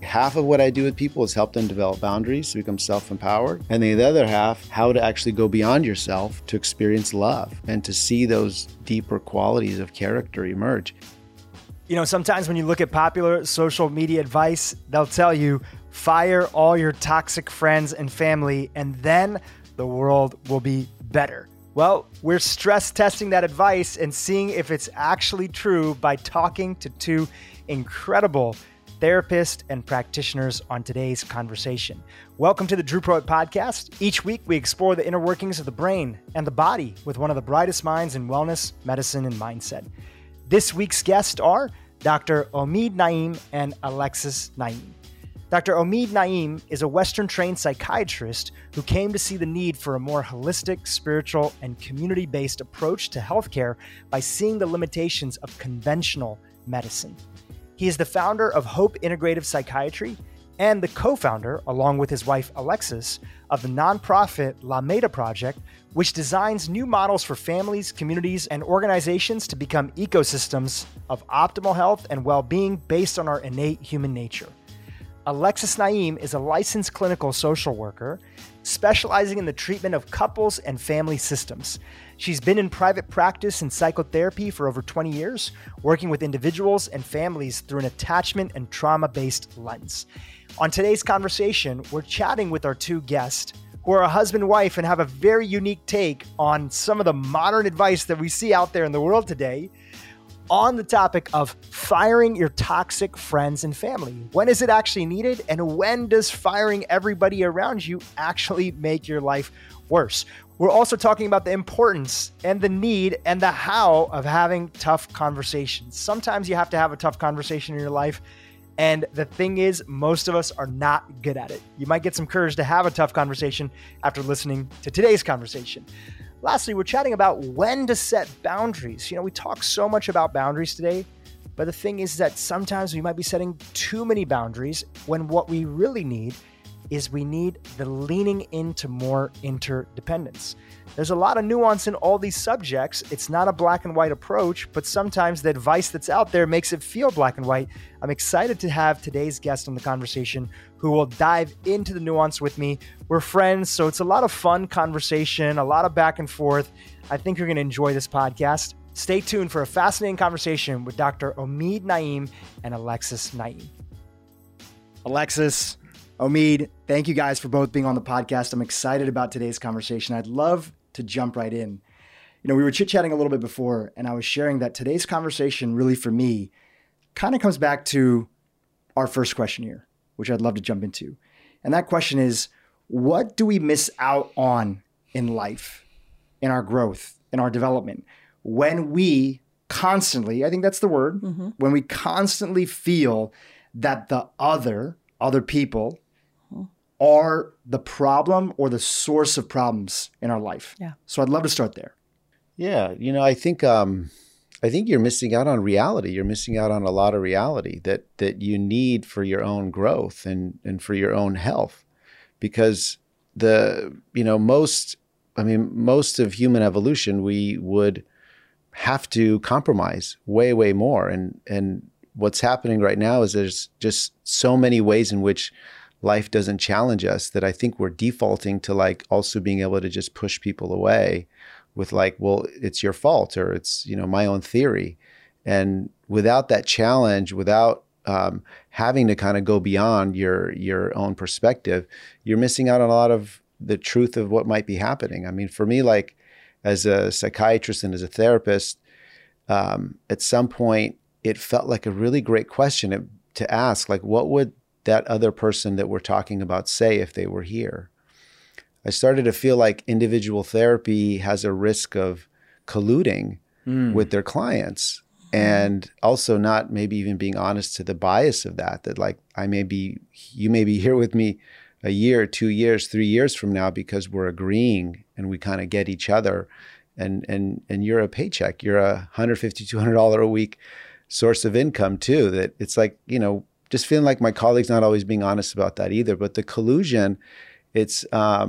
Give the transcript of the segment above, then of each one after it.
Half of what I do with people is help them develop boundaries to become self-empowered. And the other half, how to actually go beyond yourself to experience love and to see those deeper qualities of character emerge. You know, sometimes when you look at popular social media advice, they'll tell you, fire all your toxic friends and family, and then the world will be better. Well, we're stress testing that advice and seeing if it's actually true by talking to two incredible therapists and practitioners on today's conversation. Welcome to the Drew Prowett Podcast. Each week, we explore the inner workings of the brain and the body with one of the brightest minds in wellness, medicine, and mindset. This week's guests are Dr. Omid Naim and Alexis Naim. Dr. Omid Naim is a Western-trained psychiatrist who came to see the need for a more holistic, spiritual, and community-based approach to healthcare by seeing the limitations of conventional medicine. He is the founder of Hope Integrative Psychiatry and the co-founder, along with his wife Alexis, of the nonprofit La Meta Project, which designs new models for families, communities, and organizations to become ecosystems of optimal health and well-being based on our innate human nature. Alexis Naim is a licensed clinical social worker specializing in the treatment of couples and family systems. She's been in private practice in psychotherapy for over 20 years, working with individuals and families through an attachment and trauma-based lens. On today's conversation, we're chatting with our two guests who are a husband and wife and have a very unique take on some of the modern advice that we see out there in the world today on the topic of firing your toxic friends and family. When is it actually needed? And when does firing everybody around you actually make your life worse? We're also talking about the importance and the need and the how of having tough conversations. Sometimes you have to have a tough conversation in your life. And the thing is, most of us are not good at it. You might get some courage to have a tough conversation after listening to today's conversation. Lastly, we're chatting about when to set boundaries. You know, we talk so much about boundaries today, but the thing is that sometimes we might be setting too many boundaries when what we really need is we need the leaning into more interdependence. There's a lot of nuance in all these subjects. It's not a black and white approach, but sometimes the advice that's out there makes it feel black and white. I'm excited to have today's guest on the conversation who will dive into the nuance with me. We're friends, so it's a lot of fun conversation, a lot of back and forth. I think you're going to enjoy this podcast. Stay tuned for a fascinating conversation with Dr. Omid Naim and Alexis Naim. Alexis, Omid, thank you guys for both being on the podcast. I'm excited about today's conversation. I'd love to jump right in. You know, we were chit-chatting a little bit before, and I was sharing that today's conversation really for me kind of comes back to our first question here, which I'd love to jump into. And that question is, what do we miss out on in life, in our growth, in our development, when we constantly, I think that's the word, when we constantly feel that the other people are the problem or the source of problems in our life. Yeah. So I'd love to start there. Yeah. You know, I think you're missing out on reality. You're missing out on a lot of reality that you need for your own growth and for your own health, because most of human evolution, we would have to compromise way, way more. And what's happening right now is there's just so many ways in which life doesn't challenge us that I think we're defaulting to like also being able to just push people away with like, well, it's your fault, or it's, my own theory. And without that challenge, without having to kind of go beyond your own perspective, you're missing out on a lot of the truth of what might be happening. I mean, for me, like as a psychiatrist and as a therapist, at some point, it felt like a really great question to ask, like, what would that other person that we're talking about say if they were here? I started to feel like individual therapy has a risk of colluding with their clients, and also not maybe even being honest to the bias of that like you may be here with me a year, 2 years, 3 years from now because we're agreeing and we kind of get each other, and you're a paycheck, you're a $150, $200 a week source of income too, that it's like, just feeling like my colleague's not always being honest about that either. But the collusion, it's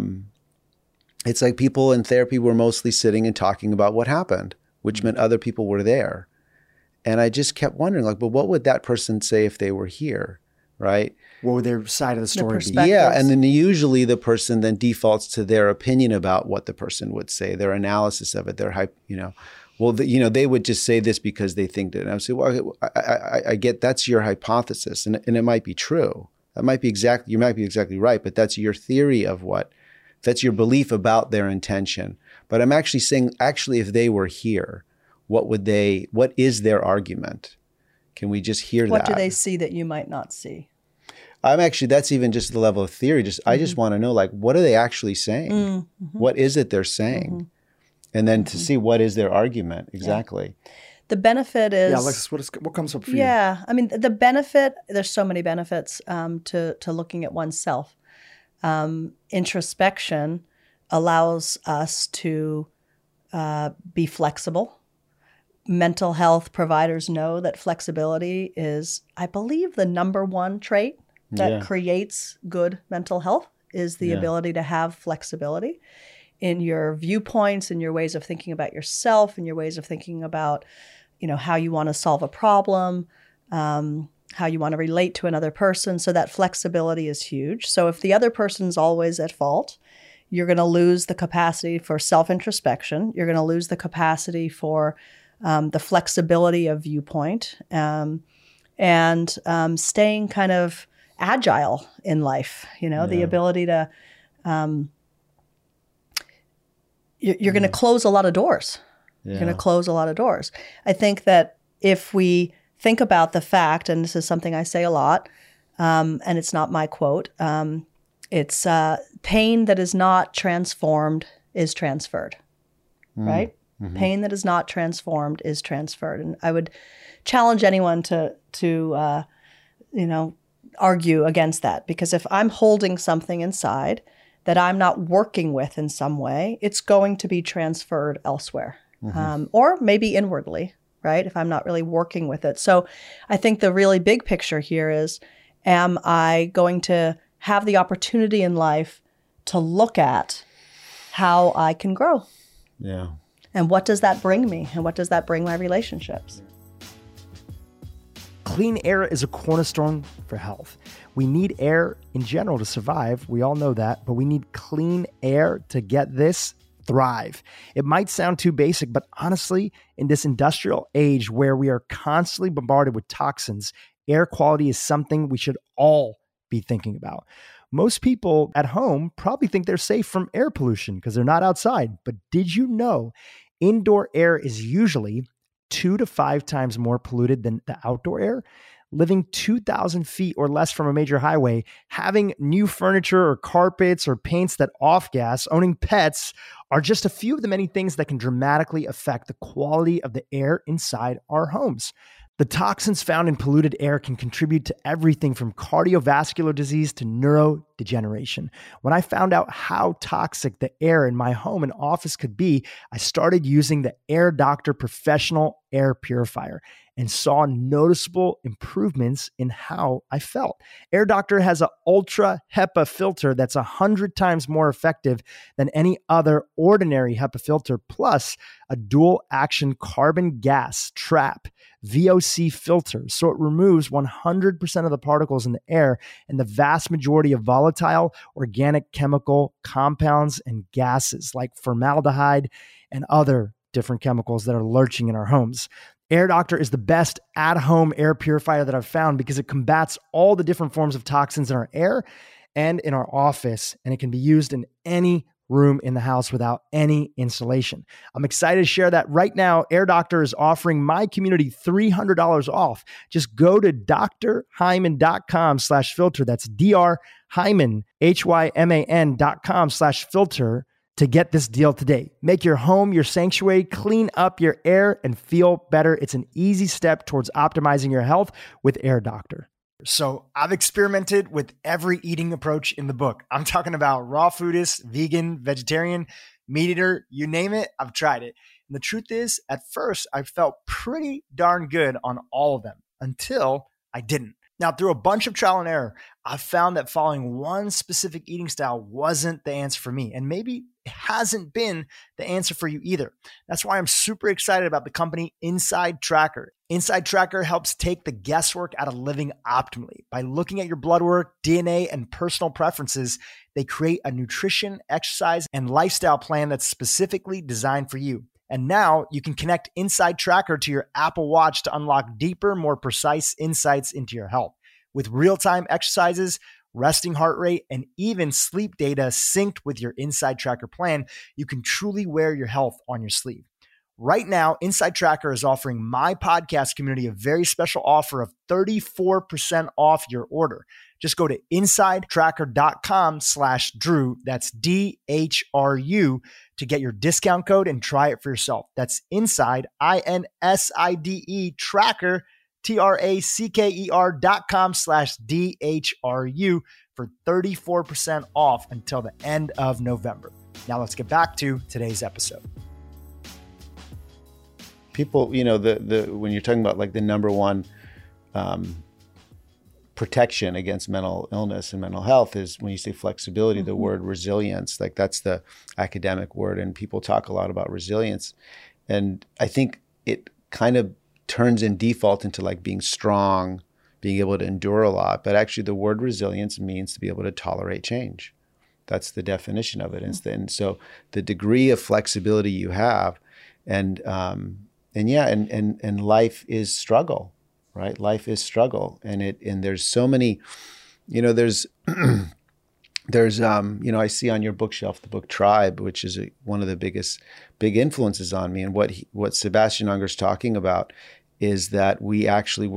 like people in therapy were mostly sitting and talking about what happened, which meant other people were there. And I just kept wondering, like, well, what would that person say if they were here? right? What would their side of the story be? Yeah, and then usually the person then defaults to their opinion about what the person would say, their analysis of it, their hype, well, they would just say this because they think that. And I would say, well, I get that's your hypothesis, and it might be true. You might be exactly right, but that's your theory of that's your belief about their intention. But I'm actually saying, if they were here, what is their argument? Can we just hear that? What do they see that you might not see? That's even just the level of theory. I just want to know, what are they actually saying? Mm-hmm. What is it they're saying? Mm-hmm. And then to see what is their argument exactly. Yeah. The benefit is... Yeah, Alexis, what comes up for you? Yeah, I mean, the benefit, there's so many benefits to looking at oneself. Introspection allows us to be flexible. Mental health providers know that flexibility is, I believe, the number one trait that creates good mental health is the ability to have flexibility in your viewpoints, in your ways of thinking about yourself, in your ways of thinking about, how you want to solve a problem, how you want to relate to another person. So that flexibility is huge. So if the other person's always at fault, you're going to lose the capacity for self-introspection. You're going to lose the capacity for the flexibility of viewpoint and staying kind of agile in life, the ability to, you're going to close a lot of doors. You're going to close a lot of doors. I think that if we think about the fact, and this is something I say a lot, and it's not my quote, it's pain that is not transformed is transferred, right? Mm-hmm. Pain that is not transformed is transferred. And I would challenge anyone to argue against that, because if I'm holding something inside that I'm not working with in some way, it's going to be transferred elsewhere, or maybe inwardly, right? If I'm not really working with it. So I think the really big picture here is, am I going to have the opportunity in life to look at how I can grow? Yeah. And what does that bring me? And what does that bring my relationships? Clean air is a cornerstone for health. We need air in general to survive. We all know that, but we need clean air to get this thrive. It might sound too basic, but honestly, in this industrial age where we are constantly bombarded with toxins, air quality is something we should all be thinking about. Most people at home probably think they're safe from air pollution because they're not outside. But did you know indoor air is usually 2 to 5 times more polluted than the outdoor air? Living 2,000 feet or less from a major highway, having new furniture or carpets or paints that off gas, owning pets are just a few of the many things that can dramatically affect the quality of the air inside our homes. The toxins found in polluted air can contribute to everything from cardiovascular disease to neurodegeneration. When I found out how toxic the air in my home and office could be, I started using the Air Doctor Professional Air Purifier and saw noticeable improvements in how I felt. Air Doctor has an ultra HEPA filter that's 100 times more effective than any other ordinary HEPA filter, plus a dual action carbon gas trap VOC filter. So it removes 100% of the particles in the air and the vast majority of volatile organic chemical compounds and gases like formaldehyde and other different chemicals that are lurching in our homes. Air Doctor is the best at-home air purifier that I've found because it combats all the different forms of toxins in our air and in our office, and it can be used in any room in the house without any installation. I'm excited to share that right now. Air Doctor is offering my community $300 off. Just go to drhyman.com/filter. That's drhyman, HYMAN.com/filter to get this deal today. Make your home your sanctuary, clean up your air, and feel better. It's an easy step towards optimizing your health with Air Doctor. So I've experimented with every eating approach in the book. I'm talking about raw foodist, vegan, vegetarian, meat eater, you name it, I've tried it. And the truth is, at first, I felt pretty darn good on all of them until I didn't. Now, through a bunch of trial and error, I found that following one specific eating style wasn't the answer for me. And maybe it hasn't been the answer for you either. That's why I'm super excited about the company Inside Tracker. Inside Tracker helps take the guesswork out of living optimally. By looking at your blood work, DNA, and personal preferences, they create a nutrition, exercise, and lifestyle plan that's specifically designed for you. And now you can connect Inside Tracker to your Apple Watch to unlock deeper, more precise insights into your health. With real-time exercises, resting heart rate, and even sleep data synced with your Inside Tracker plan, you can truly wear your health on your sleeve. Right now, Inside Tracker is offering my podcast community a very special offer of 34% off your order. Just go to insidetracker.com/Drew, that's DHRU, to get your discount code and try it for yourself. That's inside, INSIDE, tracker, TRACKER.com/DHRU for 34% off until the end of November. Now let's get back to today's episode. People, the when you're talking about like the number one protection against mental illness and mental health is when you say flexibility, the word resilience, like that's the academic word, and people talk a lot about resilience. And I think it kind of turns in default into like being strong, being able to endure a lot. But actually the word resilience means to be able to tolerate change. That's the definition of it. And so the degree of flexibility you have, and life is struggle, right? Life is struggle. And there's so many, there's I see on your bookshelf the book Tribe, which is one of the big influences on me. And what Sebastian Unger's talking about is that we actually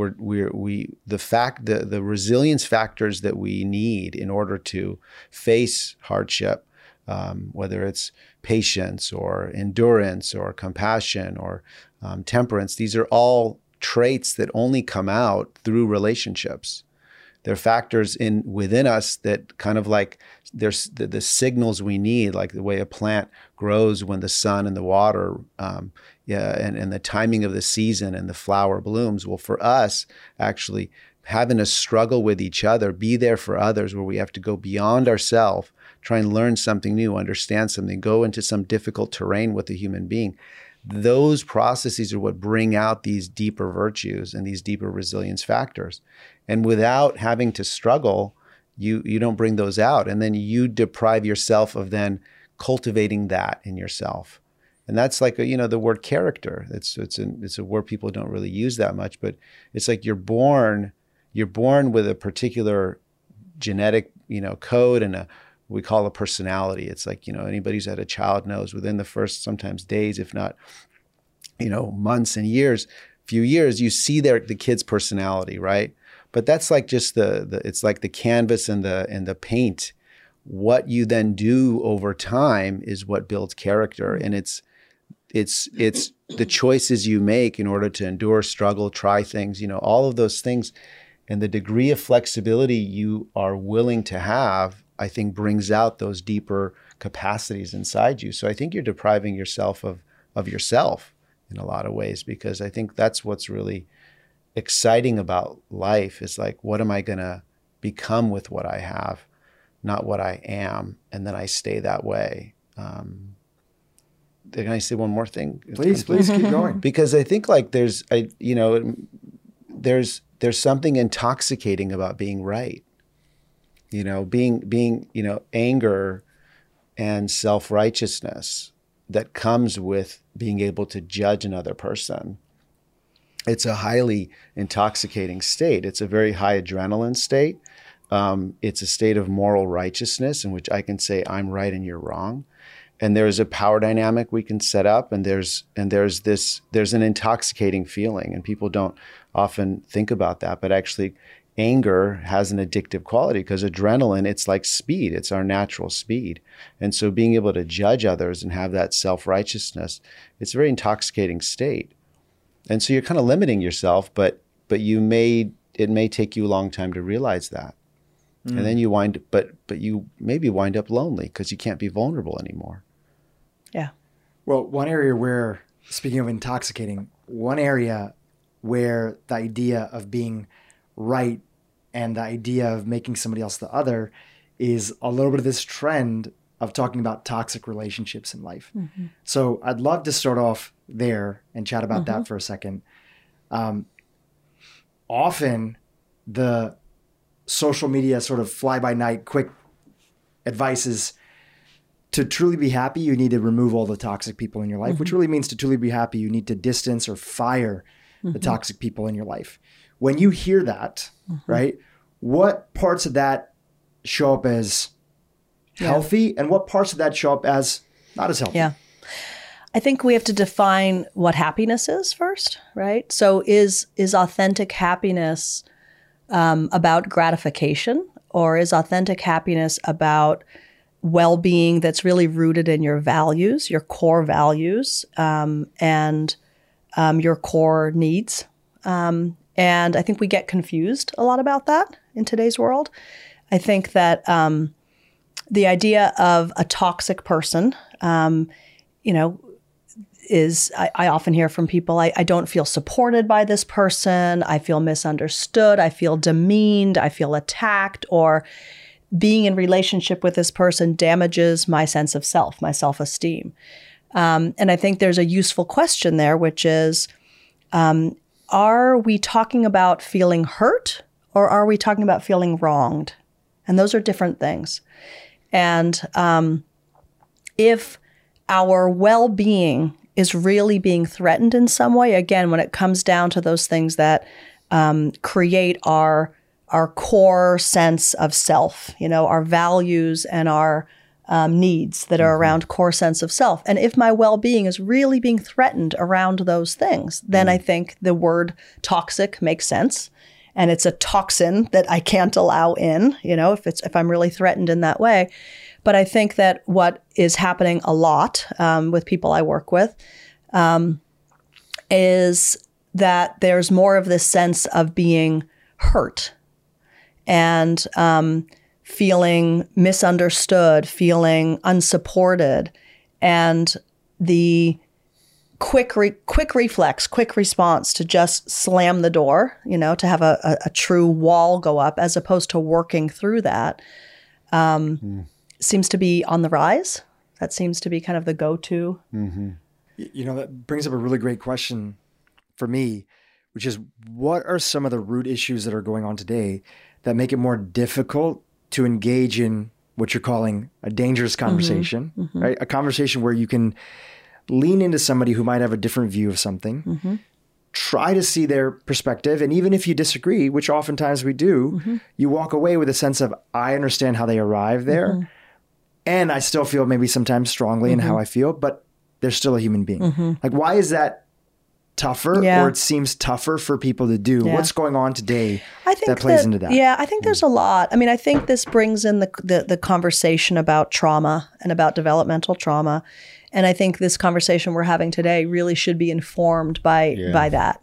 the resilience factors that we need in order to face hardship, whether it's patience or endurance or compassion or temperance, these are all traits that only come out through relationships. They're factors within us that kind of like there's the signals we need, like the way a plant grows when the sun and the water, and the timing of the season and the flower blooms. Well, for us, actually having a struggle with each other, be there for others, where we have to go beyond ourselves, try and learn something new, understand something, go into some difficult terrain with a human being. Those processes are what bring out these deeper virtues and these deeper resilience factors. And without having to struggle, you don't bring those out. And then you deprive yourself of then cultivating that in yourself. And that's like, the word character. It's a word people don't really use that much, but it's like you're born with a particular genetic, code and we call a personality. It's like, anybody who's had a child knows within the first sometimes days, if not, months and few years, you see the kid's personality, right? But that's like just it's like the canvas and the paint. What you then do over time is what builds character. And it's the choices you make in order to endure, struggle, try things, all of those things. And the degree of flexibility you are willing to have, I think, brings out those deeper capacities inside you. So I think you're depriving yourself of yourself in a lot of ways, because I think that's what's really exciting about life is like, what am I going to become with what I have, not what I am, and then I stay that way. Can I say one more thing? Please keep going. Because I think like there's something intoxicating about being right. Being anger and self-righteousness that comes with being able to judge another person. It's a highly intoxicating state. It's a very high adrenaline state. It's a state of moral righteousness in which I can say I'm right and you're wrong. And there's a power dynamic we can set up, and there's an intoxicating feeling, and people don't often think about that, but actually anger has an addictive quality because adrenaline, it's like speed. It's our natural speed. And so being able to judge others and have that self-righteousness, it's a very intoxicating state. And so you're kind of limiting yourself, but it may take you a long time to realize that. And then you you maybe wind up lonely because you can't be vulnerable anymore. Yeah. Well, one area where, speaking of intoxicating, one area where the idea of being right and the idea of making somebody else the other is a little bit of this trend of talking about toxic relationships in life. So I'd love to start off there and chat about that for a second. Often the social media sort of fly by night, quick advice is to truly be happy, you need to remove all the toxic people in your life, which really means to truly be happy, you need to distance or fire the toxic people in your life. When you hear that, right, what parts of that show up as healthy and what parts of that show up as not as healthy? Yeah. I think we have to define what happiness is first, right? So is authentic happiness about gratification, or is authentic happiness about well-being that's really rooted in your values, your core values, and your core needs? And I think we get confused a lot about that in today's world. I think that the idea of a toxic person, is I often hear from people, I don't feel supported by this person. I feel misunderstood. I feel demeaned. I feel attacked, or being in relationship with this person damages my sense of self, my self-esteem. And I think there's a useful question there, which is, are we talking about feeling hurt, or are we talking about feeling wronged? And those are different things. And if our well-being is really being threatened in some way, again, when it comes down to those things that create our core sense of self, our values and our needs that are around core sense of self. And if my well-being is really being threatened around those things, then I think the word toxic makes sense. And it's a toxin that I can't allow in, if I'm really threatened in that way. But I think that what is happening a lot with people I work with is that there's more of this sense of being hurt and feeling misunderstood, feeling unsupported, and the quick response to just slam the door, to have a true wall go up, as opposed to working through that. Seems to be on the rise. That seems to be kind of the go-to. That brings up a really great question for me, which is, what are some of the root issues that are going on today that make it more difficult to engage in what you're calling a dangerous conversation, right? A conversation where you can lean into somebody who might have a different view of something, try to see their perspective. And even if you disagree, which oftentimes we do, you walk away with a sense of, I understand how they arrived there. And I still feel maybe sometimes strongly in how I feel, but they're still a human being. Like, why is that tougher, or it seems tougher for people to do? What's going on today that plays into that? Yeah, I think there's a lot. I mean, I think this brings in the conversation about trauma and about developmental trauma. And I think this conversation we're having today really should be informed by that,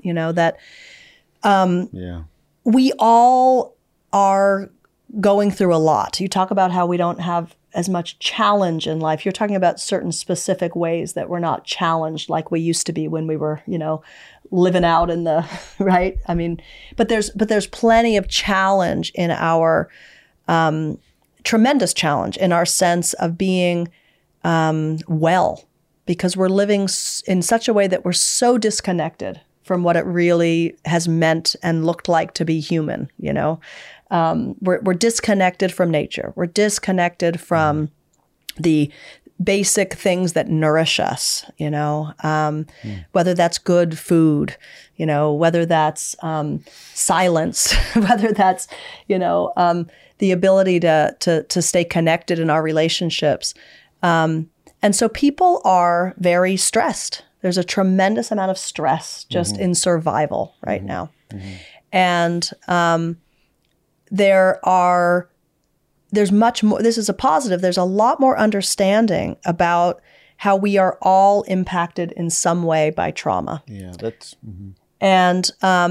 that we all are going through a lot. You talk about how we don't have as much challenge in life. You're talking about certain specific ways that we're not challenged like we used to be when we were, living out in the, right? I mean, but there's plenty of challenge in our, tremendous challenge in our sense of being well, because we're living in such a way that we're so disconnected from what it really has meant and looked like to be human, We're disconnected from nature. We're disconnected from the basic things that nourish us, whether that's good food, whether that's silence, whether that's, the ability to stay connected in our relationships. And so people are very stressed. There's a tremendous amount of stress just in survival right now. And there's much more, this is a positive, there's a lot more understanding about how we are all impacted in some way by trauma. Yeah, that's... And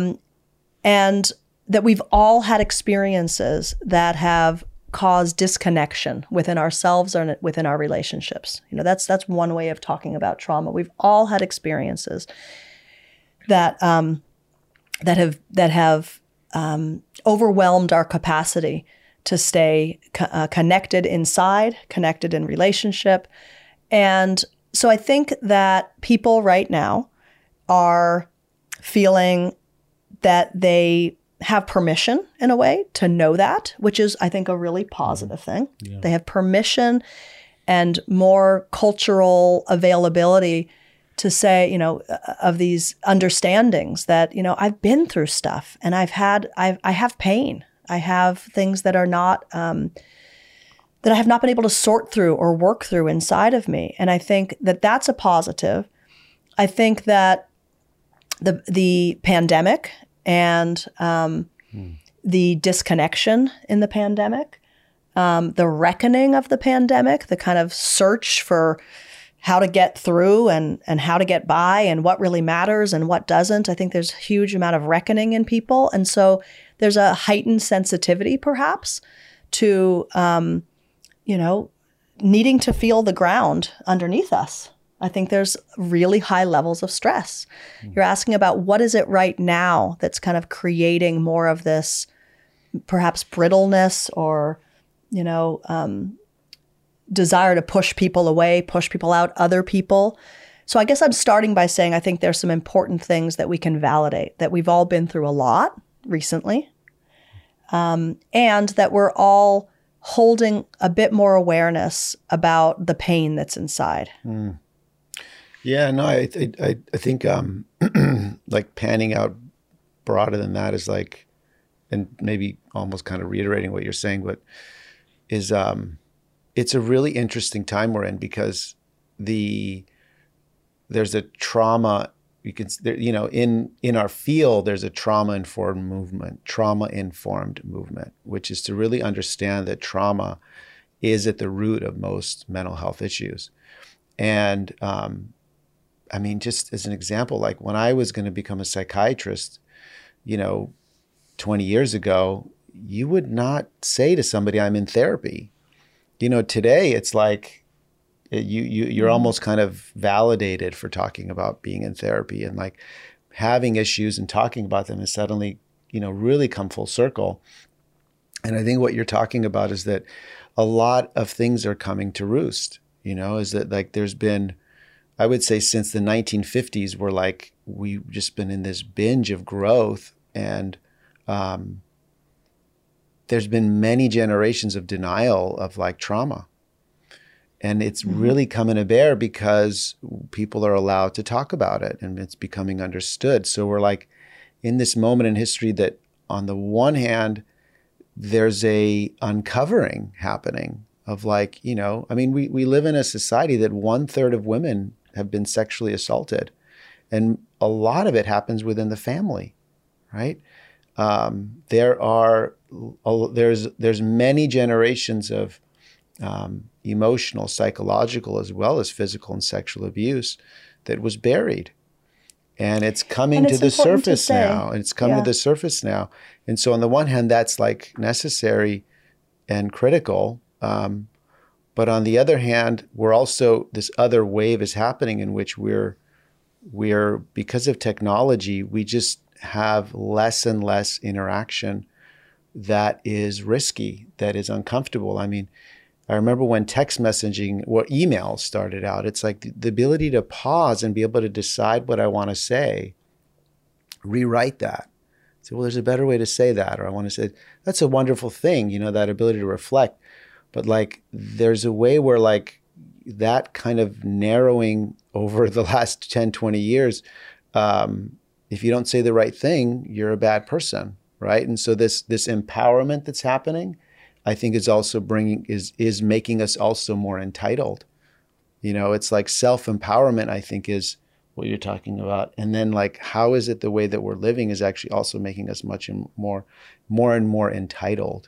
that we've all had experiences that have caused disconnection within ourselves or within our relationships. That's one way of talking about trauma. We've all had experiences that have overwhelmed our capacity to stay connected inside, connected in relationship. And so I think that people right now are feeling that they have permission in a way to know that, which is, I think, a really positive thing. Yeah. They have permission and more cultural availability to say, you know, of these understandings that, you know, I've been through stuff and I have pain. I have things that are not, that I have not been able to sort through or work through inside of me. And I think that that's a positive. I think that the pandemic and the disconnection in the pandemic, the reckoning of the pandemic, the kind of search for how to get through and how to get by and what really matters and what doesn't. I think there's a huge amount of reckoning in people. And so there's a heightened sensitivity perhaps to, you know, needing to feel the ground underneath us. I think there's really high levels of stress. You're asking about what is it right now that's kind of creating more of this perhaps brittleness or, you know, desire to push people away, push people out, other people. So I guess I'm starting by saying I think there's some important things that we can validate, that we've all been through a lot recently, and that we're all holding a bit more awareness about the pain that's inside. Yeah, no, I think like panning out broader than that is like, and maybe almost kind of reiterating what you're saying, but is it's a really interesting time we're in because there's a trauma, you know, in our field, there's a trauma-informed movement, which is to really understand that trauma is at the root of most mental health issues. And I mean, just as an example, like when I was going to become a psychiatrist, you know, 20 years ago, you would not say to somebody, I'm in therapy. You know, today it's like you're almost kind of validated for talking about being in therapy, and like having issues and talking about them has suddenly, you know, really come full circle. And I think what you're talking about is that a lot of things are coming to roost, you know, is that like there's been, I would say since the 1950s, we've just been in this binge of growth, and there's been many generations of denial of like trauma. And it's really coming to bear because people are allowed to talk about it and it's becoming understood. So we're like in this moment in history that on the one hand, there's a uncovering happening of like, you know, I mean, we live in a society that 1/3 of women have been sexually assaulted. And a lot of it happens within the family, right? There's many generations of emotional, psychological, as well as physical and sexual abuse that was buried. And it's coming to the surface now. And it's coming to the surface now. And so on the one hand, that's like necessary and critical. But on the other hand, we're also, this other wave is happening in which we're because of technology, we just have less and less interaction that is risky, that is uncomfortable. I mean, I remember when text messaging or email started out, it's like the ability to pause and be able to decide what I want to say, rewrite that. Say, well, there's a better way to say that. Or I want to say, that's a wonderful thing, you know, that ability to reflect. But like, there's a way where like that kind of narrowing over the last 10, 20 years, if you don't say the right thing, you're a bad person, right? And so this empowerment that's happening, I think is also is making us also more entitled. You know, it's like self-empowerment, I think, is what you're talking about. And then like, how is it the way that we're living is actually also making us much more and more entitled.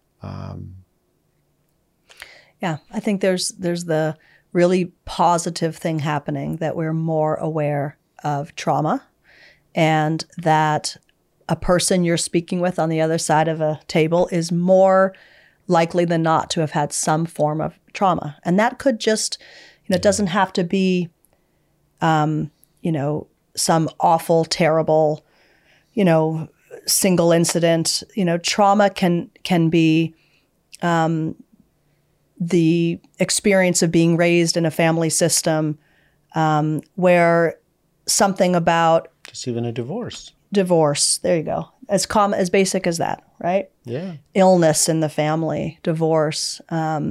Yeah, I think there's the really positive thing happening that we're more aware of trauma, and that a person you're speaking with on the other side of a table is more likely than not to have had some form of trauma. And that could just, you know, it doesn't have to be, you know, some awful, terrible, you know, single incident. You know, trauma can be the experience of being raised in a family system where something about just even a divorce. There you go. As common, as basic as that, right? Yeah. Illness in the family, divorce.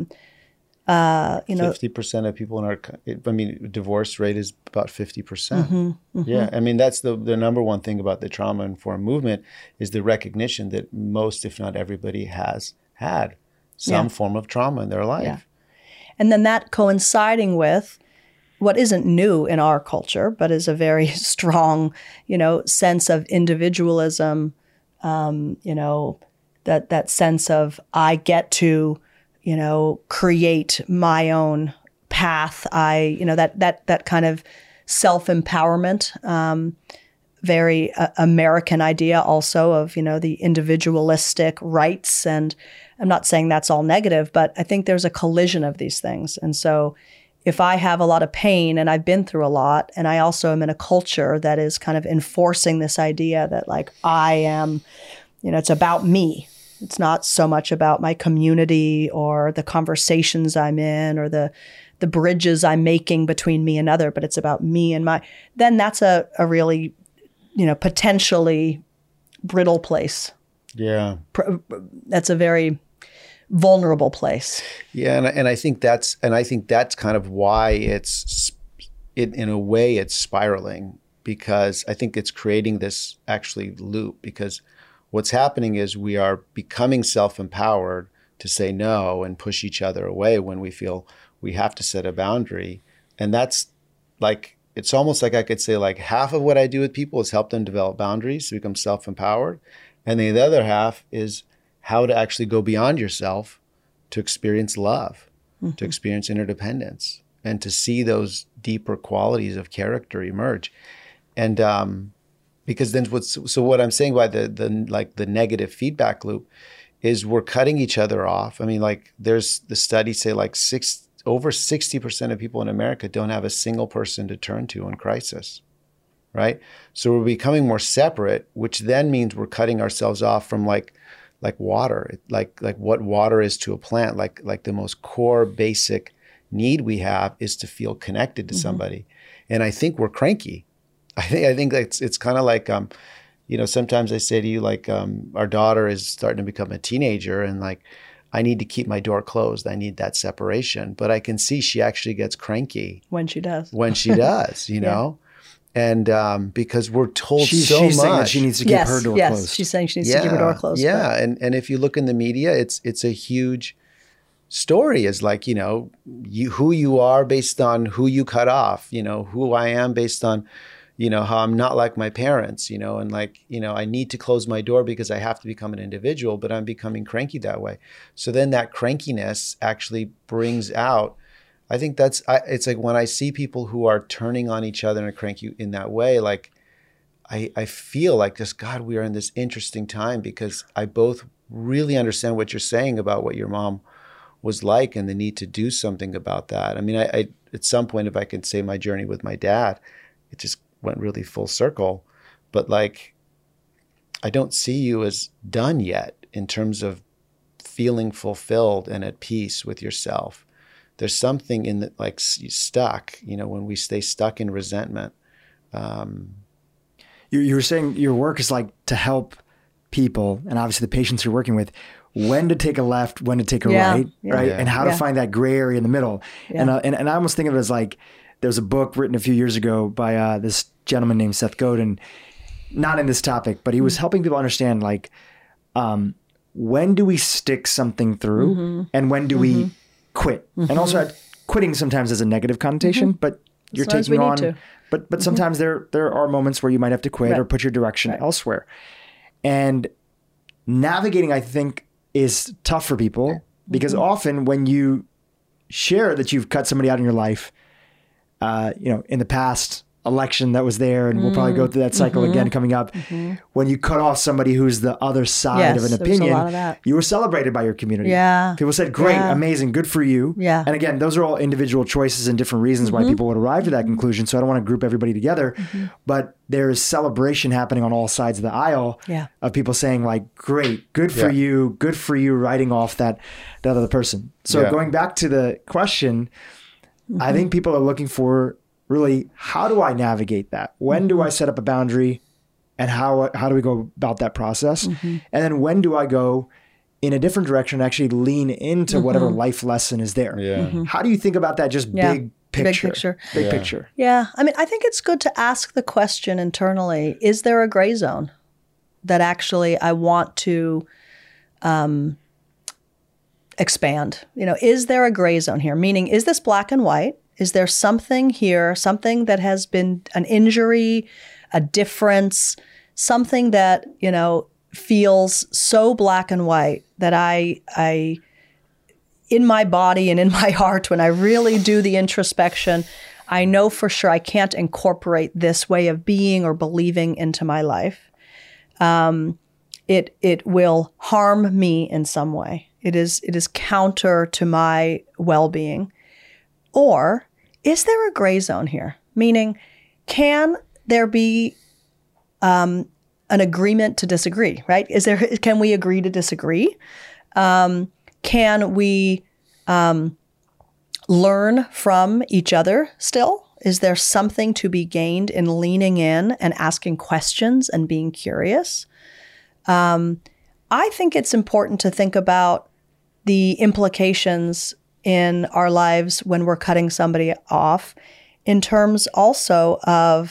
50% of people in our, divorce rate is about 50%. Yeah. I mean, that's the number one thing about the trauma-informed movement is the recognition that most, if not everybody, has had some form of trauma in their life. Yeah. And then that coinciding with what isn't new in our culture, but is a very strong, sense of individualism, that sense of I get to, create my own path. That kind of self-empowerment, very American idea also of, the individualistic rights. And I'm not saying that's all negative, but I think there's a collision of these things. And so if I have a lot of pain and I've been through a lot, and I also am in a culture that is kind of enforcing this idea that like I am, it's about me. It's not so much about my community or the conversations I'm in or the bridges I'm making between me and other, but it's about me and then that's a really, potentially brittle place. Yeah. That's a very vulnerable place. Yeah, and I think that's kind of why in a way it's spiraling, because I think it's creating this actually loop, because what's happening is we are becoming self-empowered to say no and push each other away when we feel we have to set a boundary. And that's like, it's almost like I could say like half of what I do with people is help them develop boundaries to become self-empowered. And the other half is how to actually go beyond yourself to experience love, to experience interdependence, and to see those deeper qualities of character emerge. And because then what I'm saying by the negative feedback loop is we're cutting each other off. I mean, like there's the studies say like over 60% of people in America don't have a single person to turn to in crisis, right? So we're becoming more separate, which then means we're cutting ourselves off from like water, like what water is to a plant, like the most core basic need we have is to feel connected to somebody. And I think we're cranky. I think it's kind of like, sometimes I say to you, like, our daughter is starting to become a teenager and like, I need to keep my door closed. I need that separation. But I can see she actually gets cranky. When she does, you know? And because we're told she's much. Saying that she needs to keep her door closed. Yes, she's saying she needs to keep her door closed. Yeah, and if you look in the media, it's a huge story. Is like, who you are based on who you cut off. Who I am based on, how I'm not like my parents. And like, I need to close my door because I have to become an individual, but I'm becoming cranky that way. So then that crankiness actually brings out. I think it's like when I see people who are turning on each other and are cranky in that way, like I feel like just, God, we are in this interesting time because I both really understand what you're saying about what your mom was like and the need to do something about that. I mean, I at some point, if I can say my journey with my dad, it just went really full circle. But like, I don't see you as done yet in terms of feeling fulfilled and at peace with yourself. There's something in that, like stuck, when we stay stuck in resentment. You were saying your work is like to help people, and obviously the patients you're working with, when to take a left, when to take a right, right? Yeah. And how to find that gray area in the middle. Yeah. And I almost think of it as like, there was a book written a few years ago by this gentleman named Seth Godin, not in this topic, but he was helping people understand like, when do we stick something through and when do we quit? And also quitting sometimes has a negative connotation, but you're taking on, but sometimes there are moments where you might have to quit or put your direction elsewhere. And navigating, I think, is tough for people because often when you share that you've cut somebody out in your life, in the past, election that was there, and we'll probably go through that cycle again coming up. When you cut off somebody who's the other side of an opinion, a lot of that. You were celebrated by your community. Yeah. People said, great, amazing, good for you. Yeah. And again, those are all individual choices and different reasons why people would arrive to that conclusion. So I don't want to group everybody together, but there's celebration happening on all sides of the aisle of people saying like, great, good for you, writing off that other person. So going back to the question, I think people are looking for really, how do I navigate that? When do I set up a boundary, and how do we go about that process? And then when do I go in a different direction and actually lean into whatever life lesson is there? How do you think about that just big picture? Big picture. Yeah. I mean, I think it's good to ask the question internally, is there a gray zone that actually I want to expand? You know, is there a gray zone here? Meaning, is this black and white? Is there something here, something that has been an injury, a difference, something that, you know, feels so black and white that I in my body and in my heart, when I really do the introspection, I know for sure I can't incorporate this way of being or believing into my life. It will harm me in some way. It is counter to my well-being. Or is there a gray zone here? Meaning, can there be an agreement to disagree, right? Can we agree to disagree? Can we learn from each other still? Is there something to be gained in leaning in and asking questions and being curious? I think it's important to think about the implications in our lives when we're cutting somebody off, in terms also of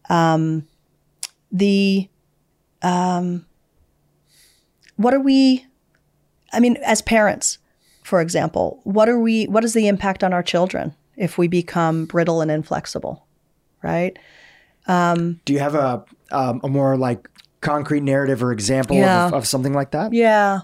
what are we, I mean, as parents, for example, what is the impact on our children if we become brittle and inflexible, right? Do you have a more like concrete narrative or example of something like that? Yeah.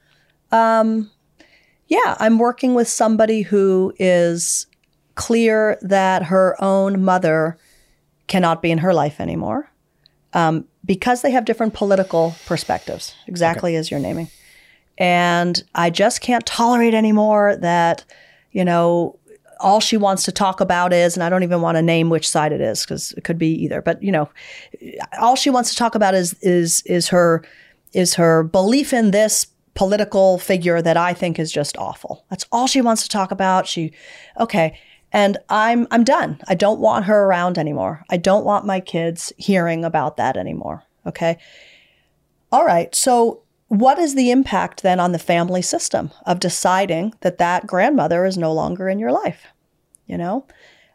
I'm working with somebody who is clear that her own mother cannot be in her life anymore because they have different political perspectives, exactly as you're naming. And I just can't tolerate anymore that, you know, all she wants to talk about is, and I don't even want to name which side it is because it could be either, but you know, all she wants to talk about is her belief in this political figure that I think is just awful. That's all she wants to talk about. And I'm done. I don't want her around anymore. I don't want my kids hearing about that anymore. Okay. All right. So what is the impact then on the family system of deciding that grandmother is no longer in your life? You know,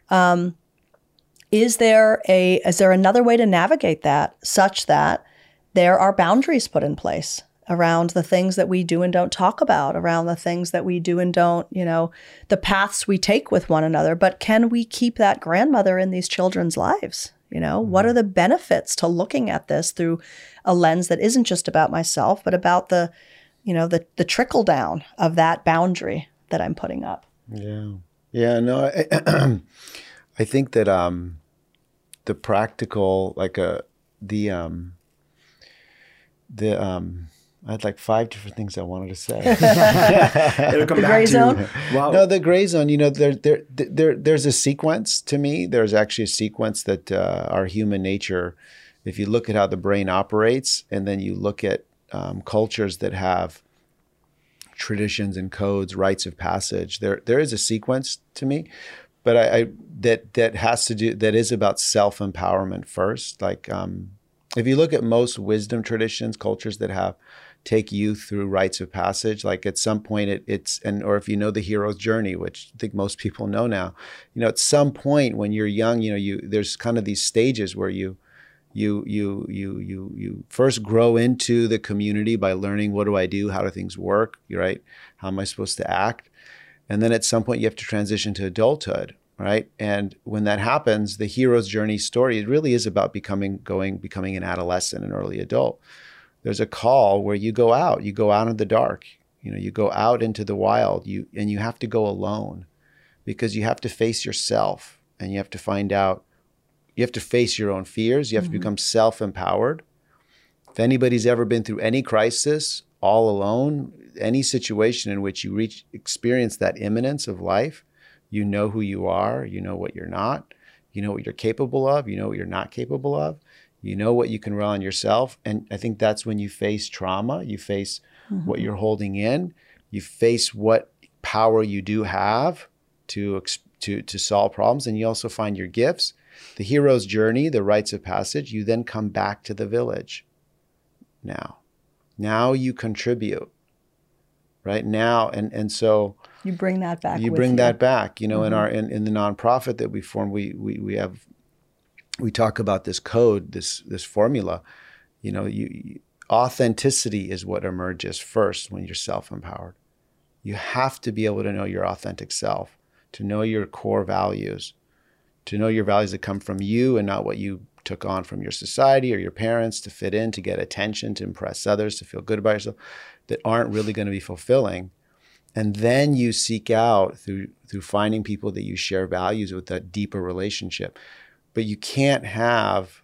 is there another way to navigate that such that there are boundaries put in place around the things that we do and don't talk about, around the things that we do and don't, you know, the paths we take with one another? But can we keep that grandmother in these children's lives? You know, what are the benefits to looking at this through a lens that isn't just about myself, but about the trickle down of that boundary that I'm putting up? Yeah. Yeah. No, I think that the practical, like I had like 5 different things I wanted to say. It'll come the back gray to zone? Wow. No, the gray zone. You know, there's a sequence to me. There's actually a sequence that our human nature, if you look at how the brain operates, and then you look at cultures that have traditions and codes, rites of passage, there is a sequence to me. But that is about self-empowerment first. Like if you look at most wisdom traditions, cultures that take you through rites of passage, like at some point or if you know the hero's journey, which I think most people know now, you know, at some point when you're young, you know, there's kind of these stages where you first grow into the community by learning, what do I do? How do things work? Right? How am I supposed to act? And then at some point you have to transition to adulthood, right? And when that happens, the hero's journey story, it really is about becoming an adolescent, an early adult. There's a call where you go out in the dark, you know, you go out into the wild, and you have to go alone because you have to face yourself and you have to find out, face your own fears. You have to become self-empowered. If anybody's ever been through any crisis all alone, any situation in which you experience that imminence of life, you know who you are, you know what you're not, you know what you're capable of, you know what you're not capable of, you know what you can rely on yourself. And I think that's when you face trauma, you face what you're holding in, you face what power you do have to solve problems, and you also find your gifts. The hero's journey, the rites of passage, you then come back to the village. Now you contribute, right? Now, and so you bring that back. You bring that back. You know, in the nonprofit that we form, we talk about this code, this formula. You know, authenticity is what emerges first when you're self-empowered. You have to be able to know your authentic self, to know your core values, to know your values that come from you and not what you took on from your society or your parents to fit in, to get attention, to impress others, to feel good about yourself, that aren't really going to be fulfilling. And then you seek out through finding people that you share values with, that deeper relationship. But you can't have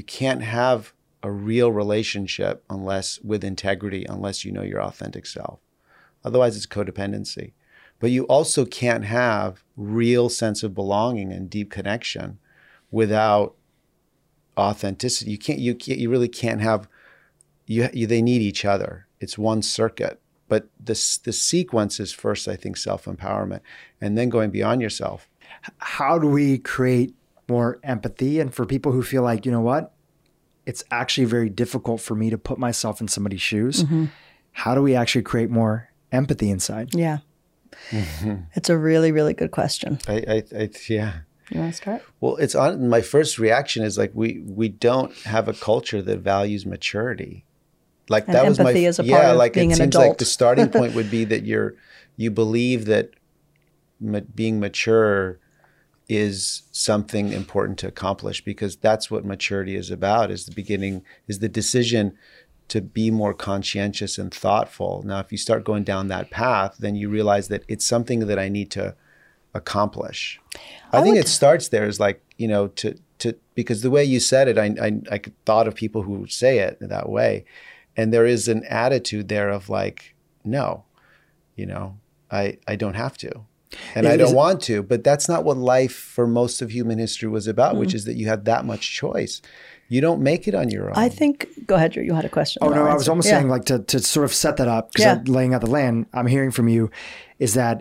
a real relationship with integrity unless you know your authentic self. Otherwise, it's codependency. But you also can't have real sense of belonging and deep connection without authenticity. You really can't have. They need each other. It's one circuit. But the sequence is first, I think, self-empowerment, and then going beyond yourself. How do we create more empathy? And for people who feel like, you know what, it's actually very difficult for me to put myself in somebody's shoes. How do we actually create more empathy inside? Yeah. It's a really, really good question. Yeah. You want to start? Well, my first reaction is like, we don't have a culture that values maturity. Like and that was empathy is a part of being an adult. It seems like the starting point would be that you believe that being mature is something important to accomplish, because that's what maturity is about, is the decision to be more conscientious and thoughtful. Now, if you start going down that path, then you realize that it's something that I need to accomplish. I think it starts there, is like, you know, because the way you said it, I thought of people who say it that way. And there is an attitude there of like, no, you know, I don't have to. And I don't want to. But that's not what life for most of human history was about, which is that you had that much choice. You don't make it on your own. I think, go ahead, Drew, you had a question. Oh, no, I was almost saying like to sort of set that up, because laying out the land, I'm hearing from you is that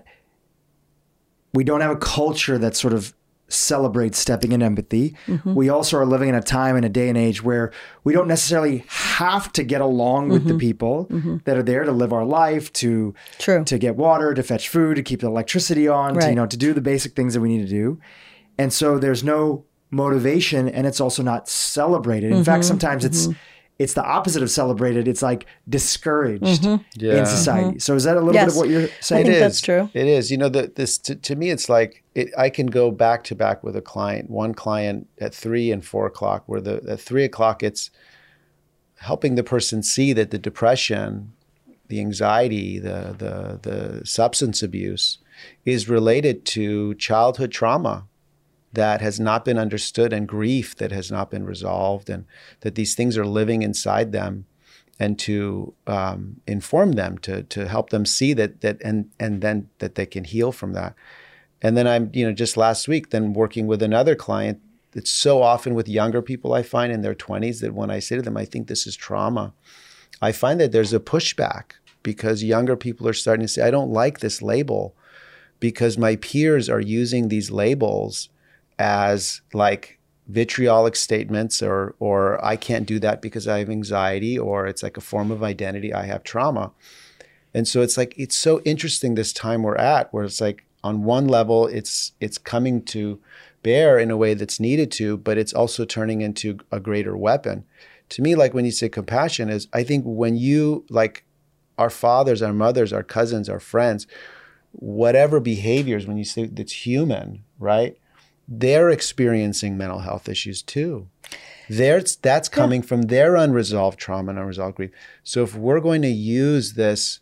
we don't have a culture that sort of celebrates stepping in empathy. We also are living in a time and a day and age where we don't necessarily have to get along with the people that are there to live our life, to get water, to fetch food, to keep the electricity on, to do the basic things that we need to do. And so there's no motivation, and it's also not celebrated. In fact, sometimes it's the opposite of celebrated. It's like discouraged in society. So is that a little bit of what you're saying? I think that's true. It is. You know, to me, it's like I can go back to back with a client. One client at 3 and 4 o'clock, where at 3 o'clock, it's helping the person see that the depression, the anxiety, the substance abuse is related to childhood trauma that has not been understood, and grief that has not been resolved, and that these things are living inside them, and to inform them, to help them see that and then that they can heal from that. And then I'm, just last week, then working with another client. It's so often with younger people, I find in their 20s, that when I say to them, I think this is trauma, I find that there's a pushback, because younger people are starting to say, I don't like this label, because my peers are using these labels as like vitriolic statements, or I can't do that because I have anxiety, or it's like a form of identity, I have trauma. And so it's like, it's so interesting this time we're at, where it's like, on one level, it's coming to bear in a way that's needed to, but it's also turning into a greater weapon. To me, like when you say compassion, is I think when you, like our fathers, our mothers, our cousins, our friends, whatever behaviors, when you say that's human, right? They're experiencing mental health issues too. That's coming from their unresolved trauma and unresolved grief. So if we're going to use this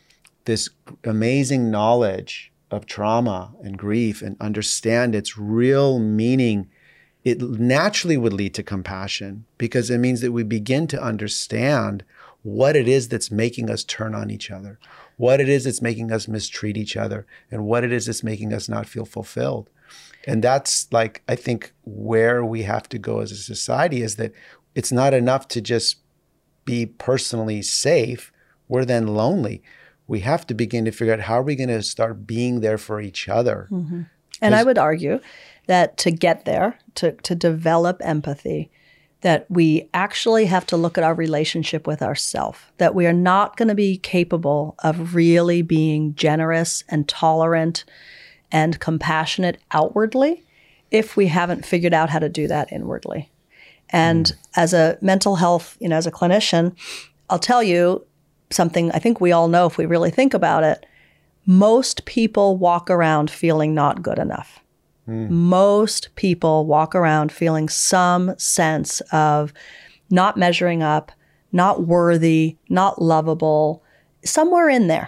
amazing knowledge of trauma and grief and understand its real meaning it naturally would lead to compassion, because it means that we begin to understand what it is that's making us turn on each other, what it is that's making us mistreat each other, and what it is that's making us not feel fulfilled. And that's like, I think where we have to go as a society, is that it's not enough to just be personally safe. We're then lonely. We have to begin to figure out, how are we going to start being there for each other? Mm-hmm. And I would argue that to get there, to develop empathy, that we actually have to look at our relationship with ourselves, that we are not going to be capable of really being generous and tolerant and compassionate outwardly if we haven't figured out how to do that inwardly. And as a mental health, as a clinician, I'll tell you something I think we all know if we really think about it. Most people walk around feeling not good enough. Most people walk around feeling some sense of not measuring up, not worthy, not lovable, somewhere in there.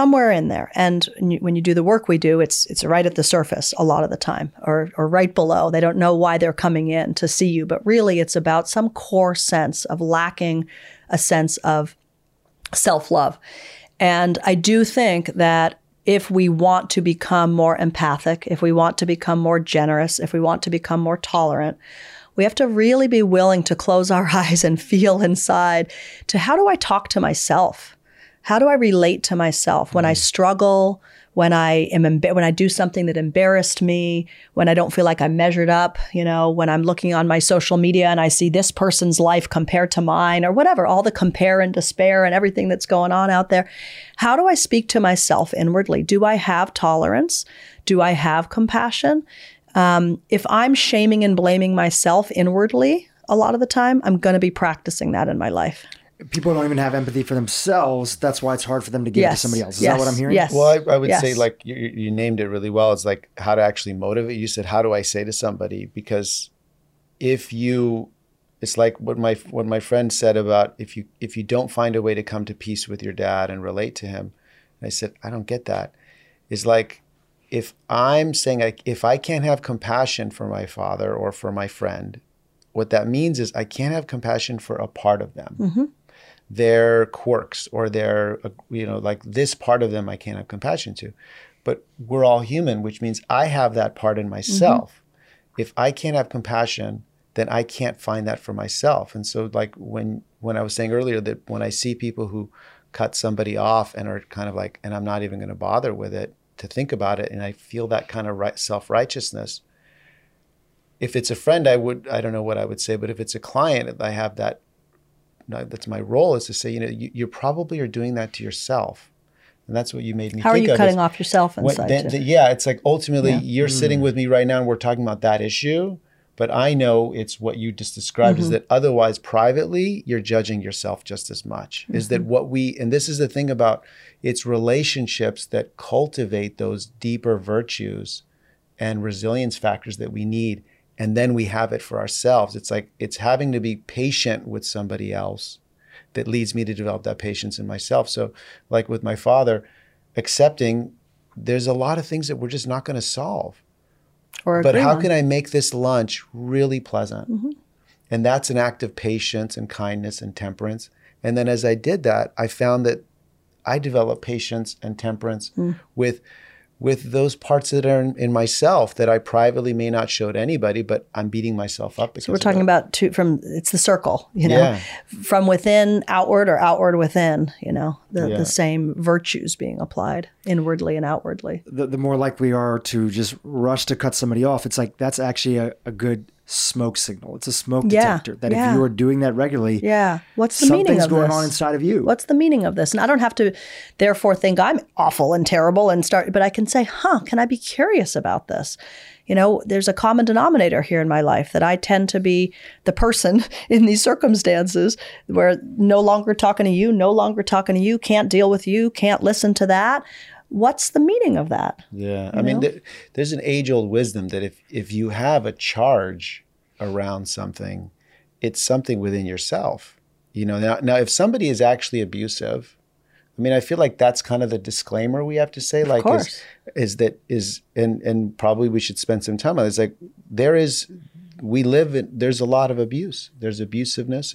And when you do the work we do, it's right at the surface a lot of the time, or right below. They don't know why they're coming in to see you, but really it's about some core sense of lacking a sense of self-love. And I do think that if we want to become more empathic, if we want to become more generous, if we want to become more tolerant, we have to really be willing to close our eyes and feel inside to, how do I talk to myself? How do I relate to myself when I struggle, when I do something that embarrassed me, when I don't feel like I'm measured up, when I'm looking on my social media and I see this person's life compared to mine, or whatever, all the compare and despair and everything that's going on out there. How do I speak to myself inwardly? Do I have tolerance? Do I have compassion? If I'm shaming and blaming myself inwardly, a lot of the time, I'm going to be practicing that in my life. People don't even have empathy for themselves. That's why it's hard for them to give it to somebody else. Is that what I'm hearing? Yes. Well, I would say, like, you named it really well. It's like how to actually motivate. You said, how do I say to somebody? Because it's like what my friend said about if you don't find a way to come to peace with your dad and relate to him. And I said, I don't get that. It's like, if I'm saying, if I can't have compassion for my father or for my friend, what that means is I can't have compassion for a part of them. Mm-hmm. Their quirks, or their, like this part of them I can't have compassion to. But we're all human, which means I have that part in myself. Mm-hmm. If I can't have compassion, then I can't find that for myself. And so, like when I was saying earlier that when I see people who cut somebody off and are kind of like, and I'm not even going to bother with it to think about it, and I feel that kind of self-righteousness. If it's a friend, I don't know what I would say, but if it's a client, I have that. That's my role, is to say, you probably are doing that to yourself. And that's what you made me think of. How are you cutting off yourself inside? It's like ultimately you're sitting with me right now and we're talking about that issue, but I know it's what you just described, is that otherwise privately you're judging yourself just as much. Is that and this is the thing about, it's relationships that cultivate those deeper virtues and resilience factors that we need. And then we have it for ourselves. It's like, it's having to be patient with somebody else that leads me to develop that patience in myself. So like with my father, accepting there's a lot of things that we're just not going to solve. But how can I make this lunch really pleasant? Mm-hmm. And that's an act of patience and kindness and temperance. And then as I did that, I found that I developed patience and temperance with those parts that are in myself that I privately may not show to anybody, but I'm beating myself up because So we're talking about it's the circle, from within outward or outward within, the same virtues being applied inwardly and outwardly. The more likely we are to just rush to cut somebody off, it's like that's actually a good smoke signal. It's a smoke detector that if you are doing that regularly, what's the meaning of this? Something's going on inside of you. What's the meaning of this? And I don't have to therefore think I'm awful and terrible but I can say, can I be curious about this? There's a common denominator here in my life that I tend to be the person in these circumstances where no longer talking to you, can't deal with you, can't listen to that. What's the meaning of that? Yeah. I mean, there's an age-old wisdom that if you have a charge around something, it's something within yourself. Now if somebody is actually abusive, I mean, I feel like that's kind of the disclaimer we have to say, like, and probably we should spend some time on it. It's like, there's a lot of abuse. There's abusiveness,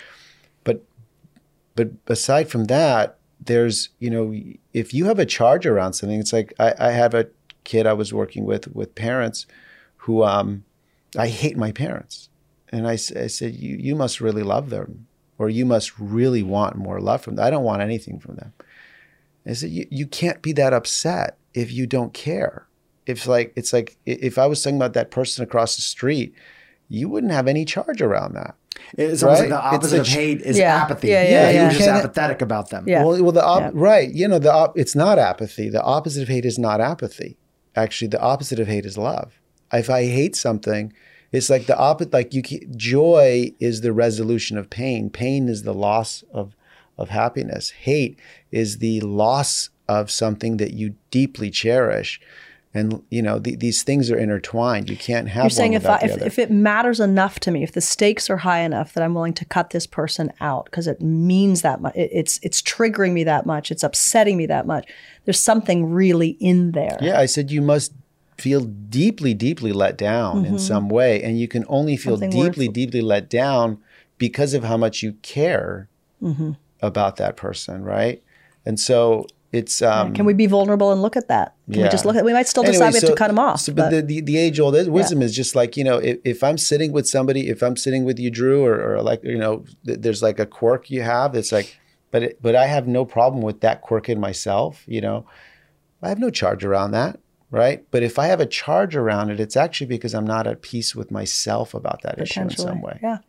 but aside from that, there's, if you have a charge around something, it's like I have a kid I was working with parents who I hate my parents, and I said you must really love them, or you must really want more love from them. I don't want anything from them. I said you can't be that upset if you don't care. It's like if I was talking about that person across the street, you wouldn't have any charge around that. It's almost like the opposite of hate is apathy. You're just apathetic about them. Yeah. Right. It's not apathy. The opposite of hate is not apathy. Actually, the opposite of hate is love. If I hate something, it's like the opposite. Like joy is the resolution of pain. Pain is the loss of happiness. Hate is the loss of something that you deeply cherish. And, these things are intertwined. You can't have You're saying one without the other. if it matters enough to me, if the stakes are high enough that I'm willing to cut this person out because it means that much, it's triggering me that much, it's upsetting me that much, there's something really in there. Yeah, I said you must feel deeply, deeply let down in some way. And you can only feel deeply let down because of how much you care about that person, right? And so it's can we be vulnerable and look at that? Can we just look at? We might still decide we have to cut them off. But the age old wisdom is just like, if I'm sitting with somebody, if I'm sitting with you, Drew, or like there's like a quirk you have. It's like, but I have no problem with that quirk in myself. I have no charge around that, right? But if I have a charge around it, it's actually because I'm not at peace with myself about that issue in some way. Yeah.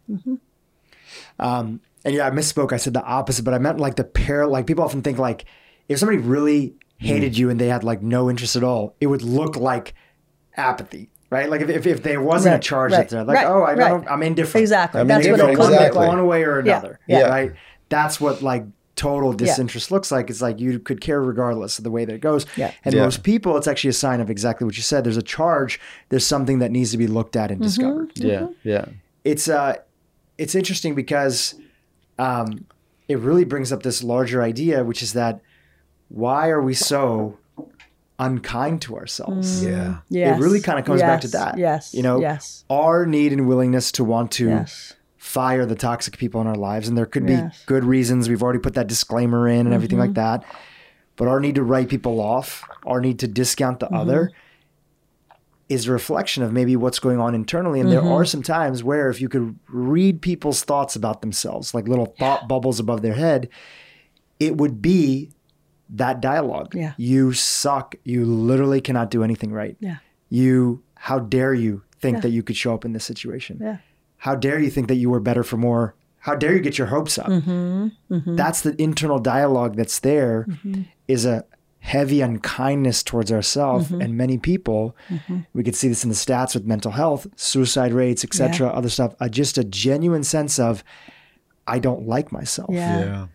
And I misspoke. I said the opposite, but I meant like the pair. Like people often think like, if somebody really hated you and they had like no interest at all, it would look like apathy, right? Like if there wasn't a charge that's there, like, I'm indifferent. Exactly. That's what it'll come like one way or another, Yeah. right? That's what like total disinterest looks like. It's like you could care regardless of the way that it goes. Yeah. And most people, it's actually a sign of exactly what you said. There's a charge. There's something that needs to be looked at and discovered. Yeah. Yeah. It's interesting because it really brings up this larger idea, which is that why are we so unkind to ourselves? Yeah. Yes. It really kind of comes back to that. Yes. Our need and willingness to want to fire the toxic people in our lives. And there could be good reasons. We've already put that disclaimer in and everything like that. But our need to write people off, our need to discount the other is a reflection of maybe what's going on internally. And there are some times where if you could read people's thoughts about themselves, like little thought bubbles above their head, it would be that dialogue. Yeah. You suck. You literally cannot do anything right. Yeah. How dare you think that you could show up in this situation? Yeah. How dare you think that you were better for more? How dare you get your hopes up? That's the internal dialogue that's there is a heavy unkindness towards ourselves. And many people, we could see this in the stats with mental health, suicide rates, etc., other stuff, just a genuine sense of, I don't like myself. Yeah.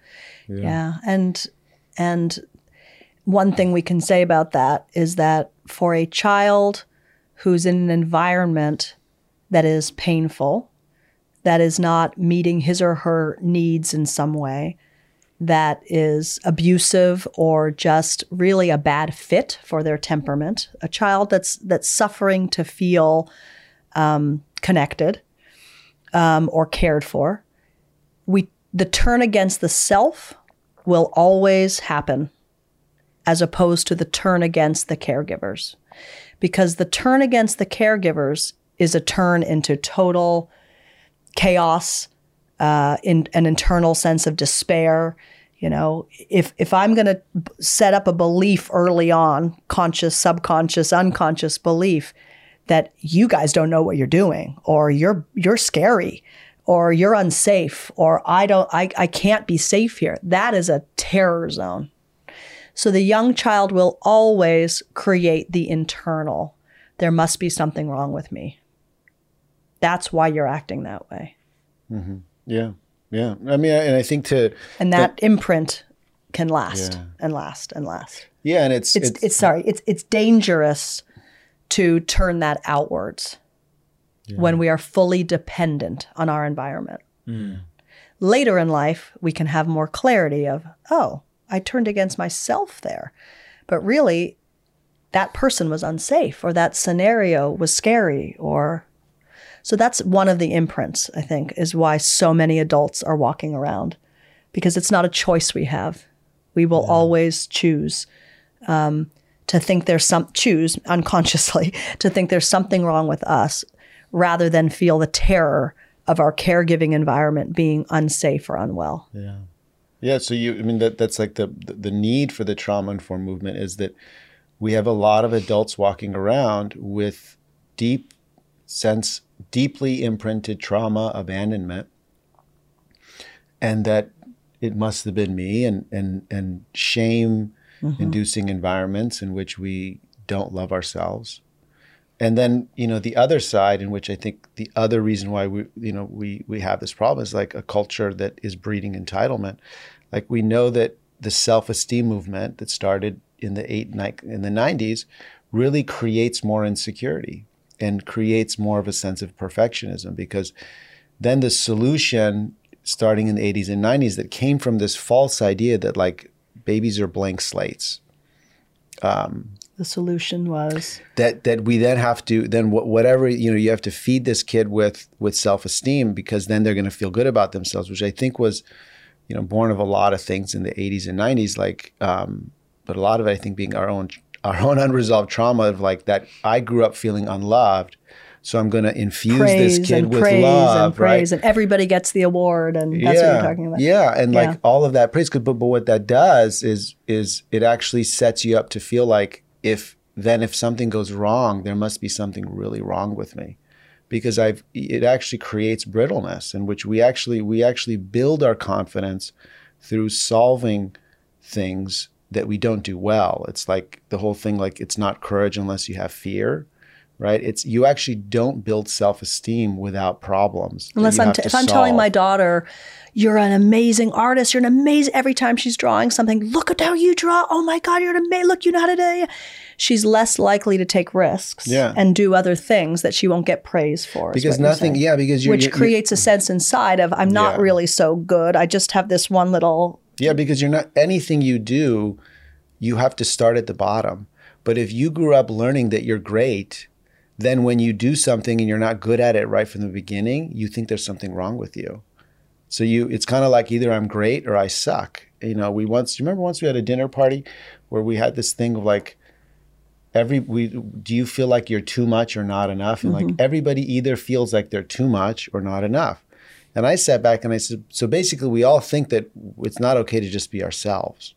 And one thing we can say about that is that for a child who's in an environment that is painful, that is not meeting his or her needs in some way, that is abusive or just really a bad fit for their temperament, a child that's suffering to feel connected or cared for, the turn against the self will always happen as opposed to the turn against the caregivers. Because the turn against the caregivers is a turn into total chaos, in an internal sense of despair. If I'm going to set up a belief early on, conscious, subconscious, unconscious belief that you guys don't know what you're doing, or you're scary, or you're unsafe, or I can't be safe here. That is a terror zone. So the young child will always create the internal. There must be something wrong with me. That's why you're acting that way. Yeah. Yeah. I mean, and I think and that imprint can last and last and last. Yeah. And it's dangerous to turn that outwards when we are fully dependent on our environment. Later in life, we can have more clarity of, I turned against myself there. But really, that person was unsafe, or that scenario was scary, or So that's one of the imprints, I think, is why so many adults are walking around, because it's not a choice we have. We will always choose to think choose unconsciously to think there's something wrong with us, rather than feel the terror of our caregiving environment being unsafe or unwell. Yeah. Yeah. So that's like the need for the trauma-informed movement is that we have a lot of adults walking around with deeply imprinted trauma, abandonment, and that it must have been me, and shame-inducing environments in which we don't love ourselves. And then, the other side, in which I think the other reason why we have this problem is like a culture that is breeding entitlement. Like, we know that the self-esteem movement that started in the 90s really creates more insecurity and creates more of a sense of perfectionism, because then the solution starting in the 80s and 90s that came from this false idea that like babies are blank slates. The solution was that we then have to whatever you have to feed this kid with self-esteem, because then they're going to feel good about themselves, which I think was born of a lot of things in the 80s and 90s, like but a lot of it I think being our own unresolved trauma of like that I grew up feeling unloved, so I'm going to infuse this kid with love, right? And everybody gets the award, and that's what you're talking about. Yeah, and like all of that praise, but what that does is it actually sets you up to feel like if something goes wrong, there must be something really wrong with me, because it actually creates brittleness, in which we actually build our confidence through solving things that we don't do well. It's like the whole thing, like it's not courage unless you have fear, right? You actually don't build self-esteem without problems. Unless if I'm telling my daughter, you're an amazing artist, you're an amazing, every time she's drawing something, look at how you draw. Oh my God, you're an amazing, look, you know how to do it. She's less likely to take risks and do other things that she won't get praise for. Because which creates a sense inside of, I'm not really so good. I just have this one little. Yeah, because anything you do, you have to start at the bottom. But if you grew up learning that you're great, then when you do something and you're not good at it right from the beginning, you think there's something wrong with you. So it's kind of like either I'm great or I suck. Do you remember once we had a dinner party where we had this thing of like, do you feel like you're too much or not enough? And like everybody either feels like they're too much or not enough. And I sat back and I said, so basically we all think that it's not okay to just be ourselves,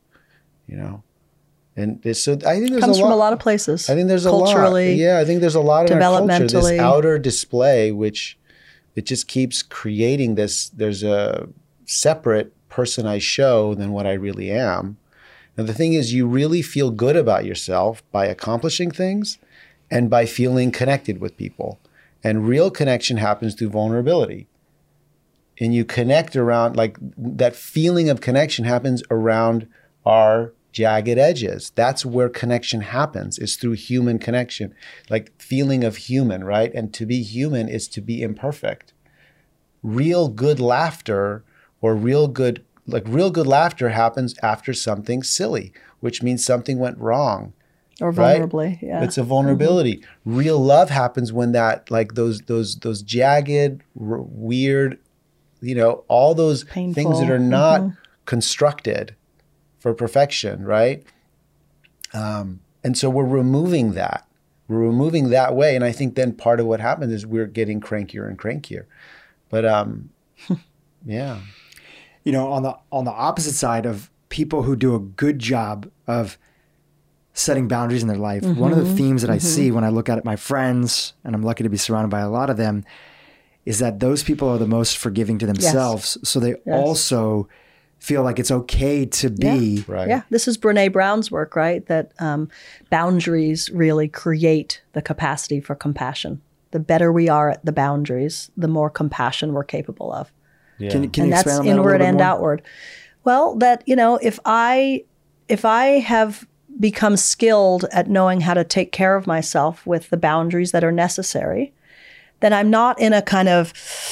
And so I think comes from a lot of places. I think there's culturally, a lot. Yeah, I think there's a lot in our culture, this developmentally. outer display, which it just keeps creating this. There's a separate person I show than what I really am. And the thing is, you really feel good about yourself by accomplishing things and by feeling connected with people. And real connection happens through vulnerability. And you connect around, like that feeling of connection happens around our jagged edges. That's where connection happens, is through human connection, like feeling of human, right? And to be human is to be imperfect. Real good laughter real good laughter happens after something silly, which means something went wrong. Or vulnerably, right? It's a vulnerability. Real love happens when that, like those jagged, weird, all those painful things that are not constructed for perfection, right? And so we're removing that. We're removing that way. And I think then part of what happens is we're getting crankier and crankier. But yeah. On the opposite side of people who do a good job of setting boundaries in their life, one of the themes that I see when I look at my friends, and I'm lucky to be surrounded by a lot of them, is that those people are the most forgiving to themselves. Yes. So they also feel like it's okay to be. Yeah. Right. Yeah. This is Brene Brown's work, right? That boundaries really create the capacity for compassion. The better we are at the boundaries, the more compassion we're capable of. Yeah. Can you and expand that's on that inward and more? Outward. Well, that, if I have become skilled at knowing how to take care of myself with the boundaries that are necessary, then I'm not in a kind of,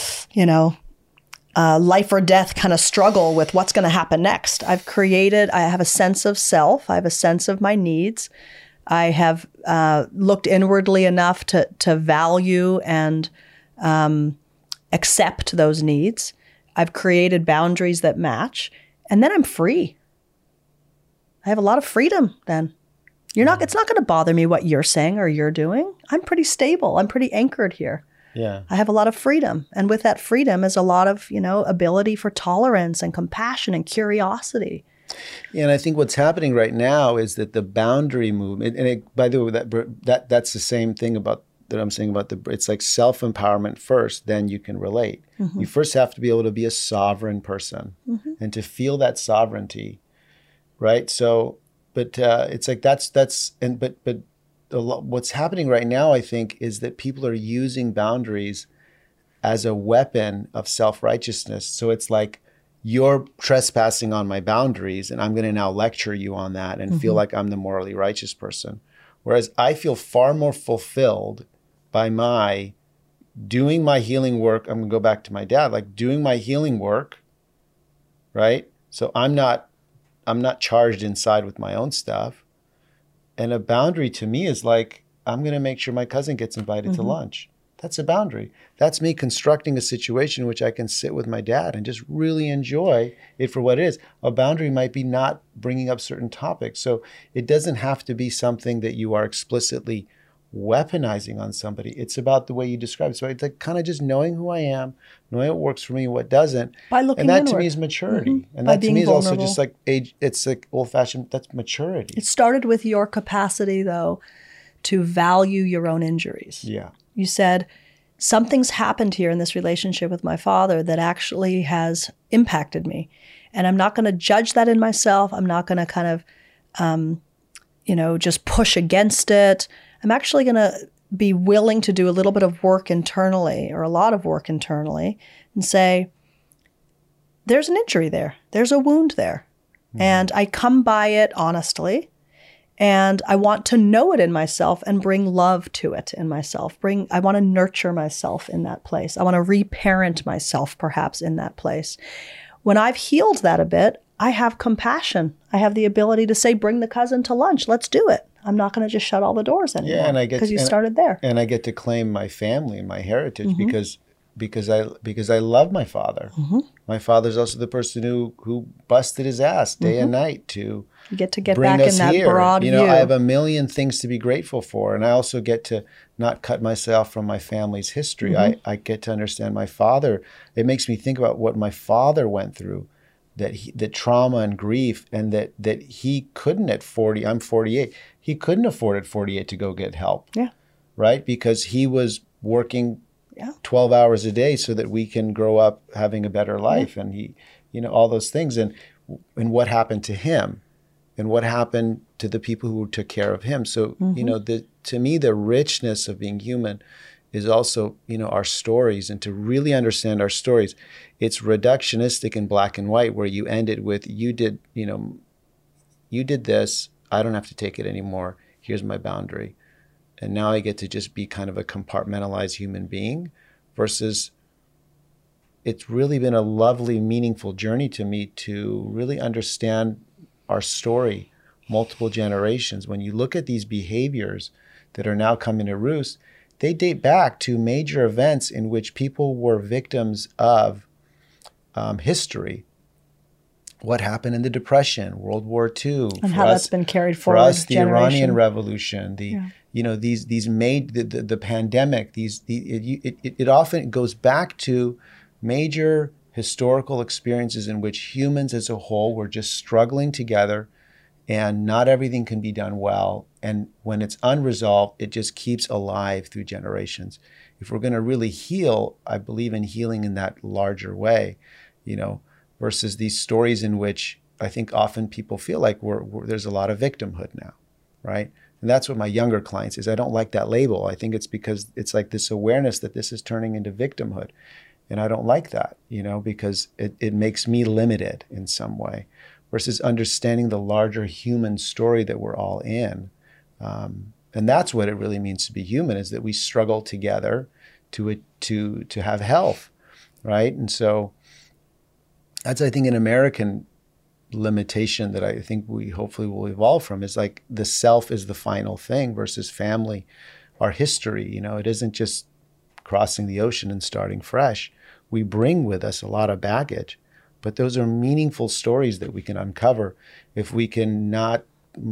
life or death kind of struggle with what's going to happen next. I have a sense of self. I have a sense of my needs. I have looked inwardly enough to value and accept those needs. I've created boundaries that match, and then I'm free. I have a lot of freedom then. It's not going to bother me what you're saying or you're doing. I'm pretty stable. I'm pretty anchored here. Yeah. I have a lot of freedom. And with that freedom is a lot of, ability for tolerance and compassion and curiosity. Yeah, and I think what's happening right now is that the boundary movement, by the way, that's the same thing that I'm saying about it's like self-empowerment first, then you can relate. Mm-hmm. You first have to be able to be a sovereign person and to feel that sovereignty, right? So, but it's like what's happening right now, I think, is that people are using boundaries as a weapon of self-righteousness. So it's like, you're trespassing on my boundaries and I'm going to now lecture you on that and feel like I'm the morally righteous person. Whereas I feel far more fulfilled by my doing my healing work. I'm going to go back to my dad, like doing my healing work, right? So I'm not charged inside with my own stuff. And a boundary to me is like, I'm going to make sure my cousin gets invited to lunch. That's a boundary. That's me constructing a situation in which I can sit with my dad and just really enjoy it for what it is. A boundary might be not bringing up certain topics. So it doesn't have to be something that you are explicitly weaponizing on somebody. It's about the way you describe it. So it's like kind of just knowing who I am, knowing what works for me and what doesn't. By looking and that inward. To me is maturity. And By that to me is vulnerable. also just like age. It's like old-fashioned, that's maturity. It started with your capacity, though, to value your own injuries. Yeah. You said, something's happened here in this relationship with my father that actually has impacted me. And I'm not going to judge that in myself. I'm not going to kind of, just push against it. I'm actually going to be willing to do a little bit of work internally or a lot of work internally and say, there's an injury there. There's a wound there. And I come by it honestly. And I want to know it in myself and bring love to it in myself. I want to nurture myself in that place. I want to reparent myself perhaps in that place. When I've healed that a bit, I have compassion. I have the ability to say, bring the cousin to lunch. Let's do it. I'm not going to just shut all the doors anymore. Yeah, and I get because you started there. And I get to claim my family and my heritage because I love my father. My father's also the person who busted his ass day and night to you get to get bring back us in that here. broad view. I have a million things to be grateful for, and I also get to not cut myself from my family's history. I get to understand my father. It makes me think about what my father went through, that trauma and grief, and that he couldn't at 40. I'm 48. He couldn't afford at 48 to go get help. Yeah. Right, because he was working 12 hours a day so that we can grow up having a better life, and he, all those things, and what happened to him. And what happened to the people who took care of him. So, to me, the richness of being human is also, our stories. And to really understand our stories, it's reductionistic in black and white, where you end it with, you did this, I don't have to take it anymore. Here's my boundary. And now I get to just be kind of a compartmentalized human being, versus it's really been a lovely, meaningful journey to me to really understand our story, multiple generations. When you look at these behaviors that are now coming to roost, they date back to major events in which people were victims of history. What happened in the Depression, World War II, and how that's been carried forward. For us, the Iranian Revolution, the pandemic. It often goes back to major historical experiences in which humans as a whole were just struggling together, and not everything can be done well. And when it's unresolved, it just keeps alive through generations. If we're going to really heal, I believe in healing in that larger way, versus these stories in which I think often people feel like there's a lot of victimhood now, right? And that's what my younger clients is. I don't like that label. I think it's because it's like this awareness that this is turning into victimhood. And I don't like that, because it makes me limited in some way, versus understanding the larger human story that we're all in. And that's what it really means to be human, is that we struggle together to have health, right? And so that's, I think, an American limitation that I think we hopefully will evolve from, is like the self is the final thing versus family, our history. It isn't just crossing the ocean and starting fresh. We bring with us a lot of baggage, but those are meaningful stories that we can uncover if we can not,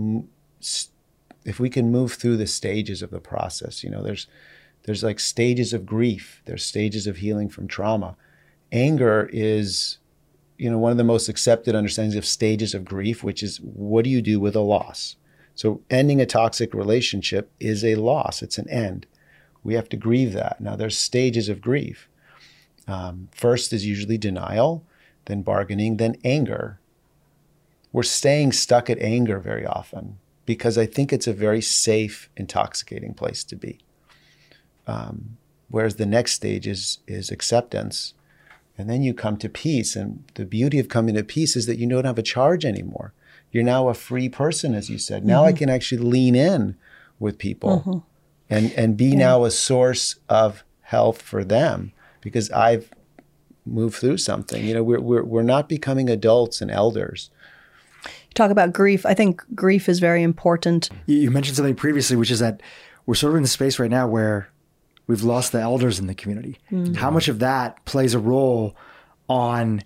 if we can move through the stages of the process. You know, there's like stages of grief. There's stages of healing from trauma. Anger is, you know, one of the most accepted understandings of stages of grief, which is what do you do with a loss? So ending a toxic relationship is a loss. It's an end. We have to grieve that. Now there's stages of grief. First is usually denial, then bargaining, then anger. We're staying stuck at anger very often because I think it's a very safe, intoxicating place to be. Whereas the next stage is acceptance. And then you come to peace. And the beauty of coming to peace is that you don't have a charge anymore. You're now a free person, as you said. Now I can actually lean in with people and be now a source of health for them because I've moved through something. You know, we're not becoming adults and elders. You talk about grief. I think grief is very important. You mentioned something previously, which is that we're sort of in the space right now where we've lost the elders in the community. How much of that plays a role on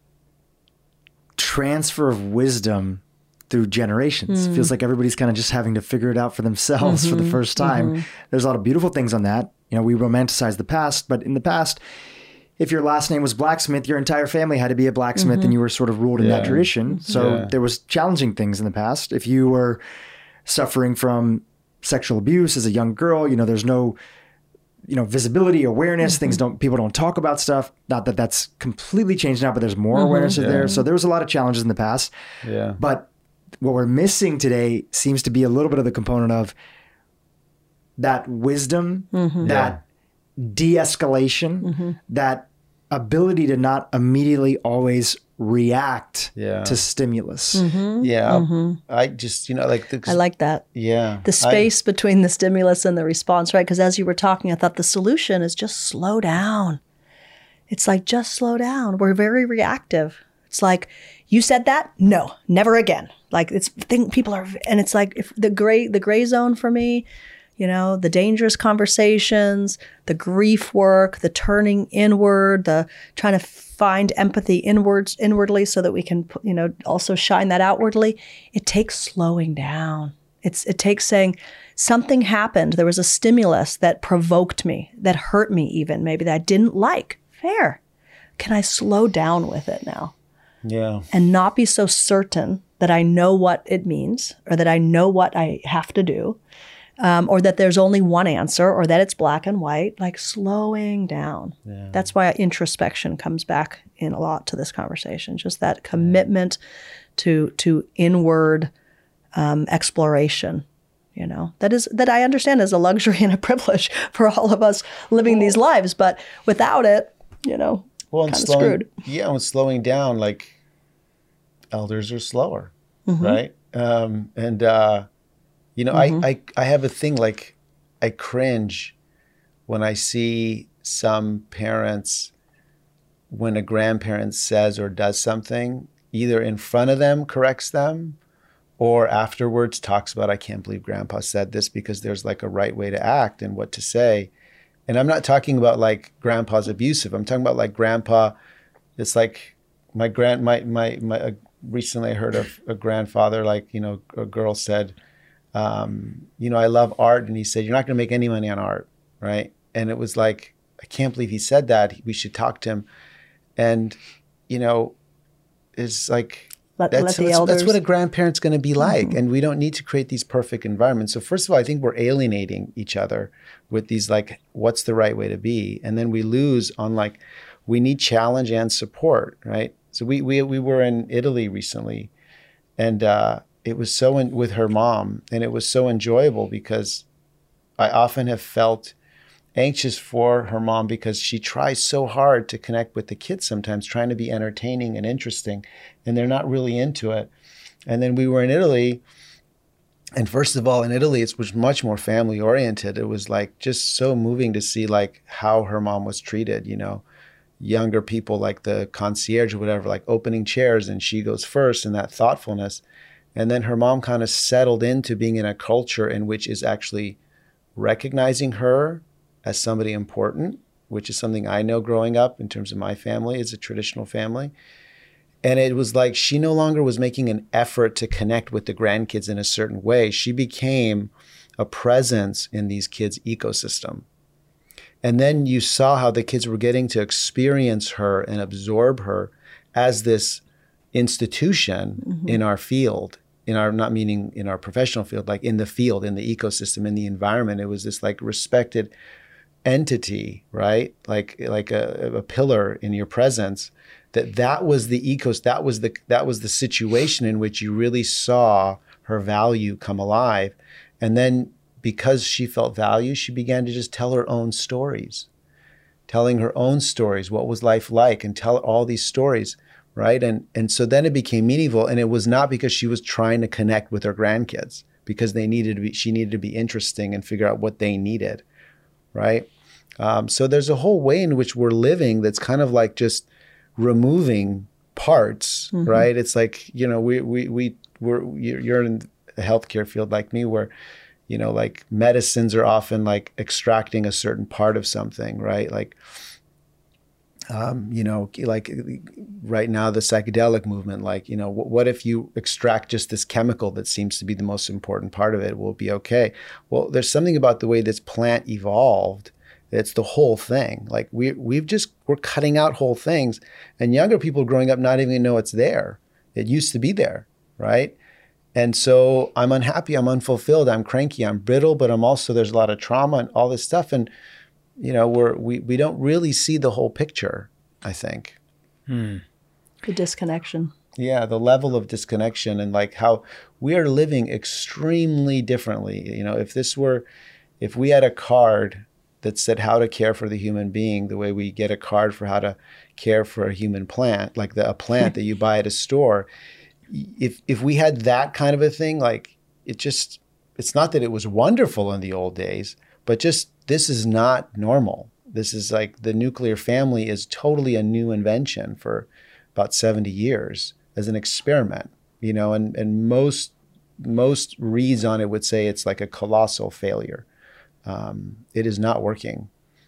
transfer of wisdom through generations? It feels like everybody's kind of just having to figure it out for themselves for the first time. There's a lot of beautiful things on that. You know, we romanticize the past, but in the past, if your last name was Blacksmith, your entire family had to be a blacksmith and you were sort of ruled in that tradition. So there was challenging things in the past. If you were suffering from sexual abuse as a young girl, you know, there's no, you know, visibility, awareness, people don't talk about stuff. Not that that's completely changed now, but there's more awareness there. So there was a lot of challenges in the past. Yeah. But what we're missing today seems to be a little bit of the component of that wisdom, that de-escalation, that ability to not immediately always react to stimulus. I just, you know, like I like that. The space between the stimulus and the response, right? Because as you were talking, I thought the solution is just slow down. It's like, just slow down. We're very reactive. It's like, you said that? No, never again. Like people are, and it's like if the gray zone for me, you know, the dangerous conversations, the grief work, the turning inward, the trying to find empathy inwardly so that we can, you know, also shine that outwardly. It takes slowing down. It takes saying something happened. There was a stimulus that provoked me, that hurt me even, maybe that I didn't like. Fair. Can I slow down with it now? Yeah. And not be so certain that I know what it means or that I know what I have to do. Or that there's only one answer, or that it's black and white, like slowing down. That's why introspection comes back in a lot to this conversation. Just that commitment to inward exploration, you know, that I understand is a luxury and a privilege for all of us living these lives. But without it, you know, kind of screwed. Yeah, when slowing down, like elders are slower, right? You know, I have a thing like I cringe when I see some parents, when a grandparent says or does something, either in front of them corrects them or afterwards talks about, I can't believe grandpa said this, because there's like a right way to act and what to say. And I'm not talking about like grandpa's abusive. I'm talking about like grandpa, it's like recently I heard of a grandfather, like, you know, a girl said, you know, I love art. And he said, you're not going to make any money on art. Right. And it was like, I can't believe he said that. We should talk to him. And, you know, it's like, that's what a grandparent's going to be like. And we don't need to create these perfect environments. So first of all, I think we're alienating each other with these, like, what's the right way to be? And then we lose on, like, we need challenge and support. Right. So we were in Italy recently, and, it was so with her mom, and it was so enjoyable because I often have felt anxious for her mom because she tries so hard to connect with the kids sometimes, trying to be entertaining and interesting, and they're not really into it. And then we were in Italy, and first of all, in Italy, it was much more family oriented. It was like just so moving to see like how her mom was treated, you know, younger people like the concierge or whatever, like opening chairs, and she goes first, and that thoughtfulness. And then her mom kind of settled into being in a culture in which is actually recognizing her as somebody important, which is something I know growing up in terms of my family. It's a traditional family. And it was like she no longer was making an effort to connect with the grandkids in a certain way. She became a presence in these kids' ecosystem. And then you saw how the kids were getting to experience her and absorb her as this institution in our field, not meaning in our professional field, like in the field, in the ecosystem, in the environment. It was this like respected entity, right? Like a pillar in your presence. That was the that was the situation in which you really saw her value come alive. And then because she felt value, she began to just tell her own stories, telling her own stories. What was life like? And tell all these stories, right? And so then it became meaningful. And it was not because she was trying to connect with her grandkids, because she needed to be interesting and figure out what they needed, right? So there's a whole way in which we're living that's kind of like just removing parts, right? It's like, you're in the healthcare field like me, where, like medicines are often like extracting a certain part of something, right? Like, like right now, the psychedelic movement, like, what if you extract just this chemical that seems to be the most important part of it? Will it be okay? Well, there's something about the way this plant evolved. It's the whole thing. Like we're cutting out whole things, and younger people growing up not even know it's there. It used to be there, right? And so I'm unhappy, I'm unfulfilled, I'm cranky, I'm brittle, but there's a lot of trauma and all this stuff. And, we don't really see the whole picture, I think. The disconnection. Yeah, the level of disconnection, and like how we are living extremely differently. If we had a card that said how to care for the human being the way we get a card for how to care for a human plant, like a plant that you buy at a store. If we had that kind of a thing, like it's not that it was wonderful in the old days, but just this is not normal. This is like the nuclear family is totally a new invention for about 70 years as an experiment, and most reads on it would say it's like a colossal failure. It is not working.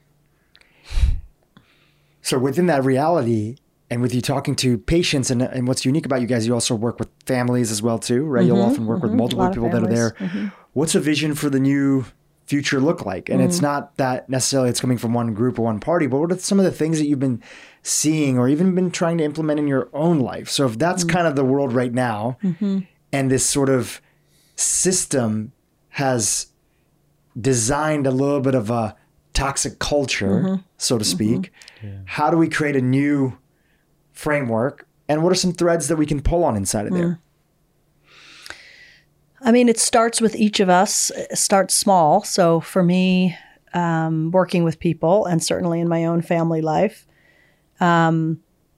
So within that reality, and with you talking to patients, and what's unique about you guys, you also work with families as well too, right? You'll often work with multiple people that are there. What's a vision for the new future look like? And it's not that necessarily it's coming from one group or one party, but what are some of the things that you've been seeing or even been trying to implement in your own life? So if that's kind of the world right now, and this sort of system has designed a little bit of a toxic culture, so to speak. How do we create a new framework? And what are some threads that we can pull on inside of there? I mean, it starts with each of us. It starts small. So for me, working with people, and certainly in my own family life, can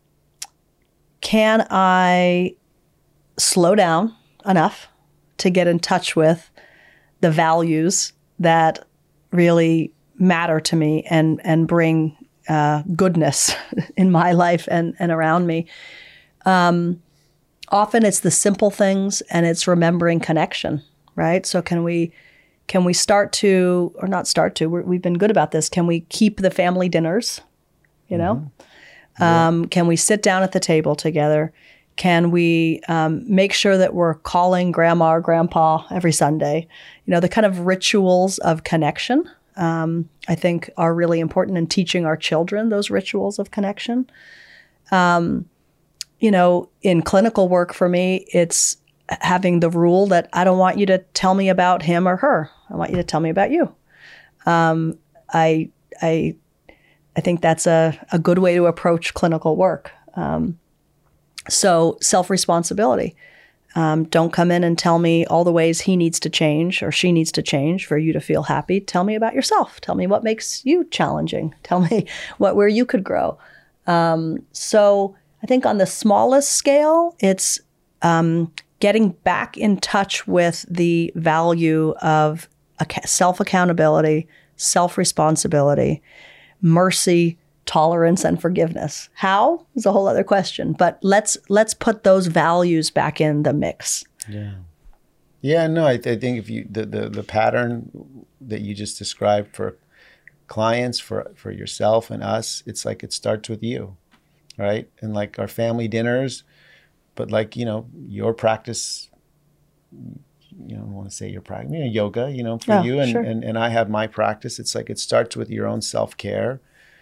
I slow down enough to get in touch with the values that really matter to me and bring goodness in my life and around me. Often it's the simple things, and it's remembering connection, right? So can we start to, or not start to, we've been good about this. Can we keep the family dinners, Can we sit down at the table together? Can we make sure that we're calling grandma or grandpa every Sunday? The kind of rituals of connection, I think, are really important in teaching our children those rituals of connection. In clinical work for me, it's having the rule that I don't want you to tell me about him or her. I want you to tell me about you. I think that's a good way to approach clinical work. So self-responsibility. Don't come in and tell me all the ways he needs to change or she needs to change for you to feel happy. Tell me about yourself. Tell me what makes you challenging. Tell me where you could grow. So I think on the smallest scale, it's getting back in touch with the value of self-accountability, self-responsibility, mercy, tolerance, and forgiveness. How is a whole other question, but let's put those values back in the mix. No, I think if you the pattern that you just described for clients, for yourself and us, it's like it starts with you, right? And like our family dinners, but like, your practice, I want to say your practice, yoga, for you, and, sure. and I have my practice. It's like it starts with your own self-care.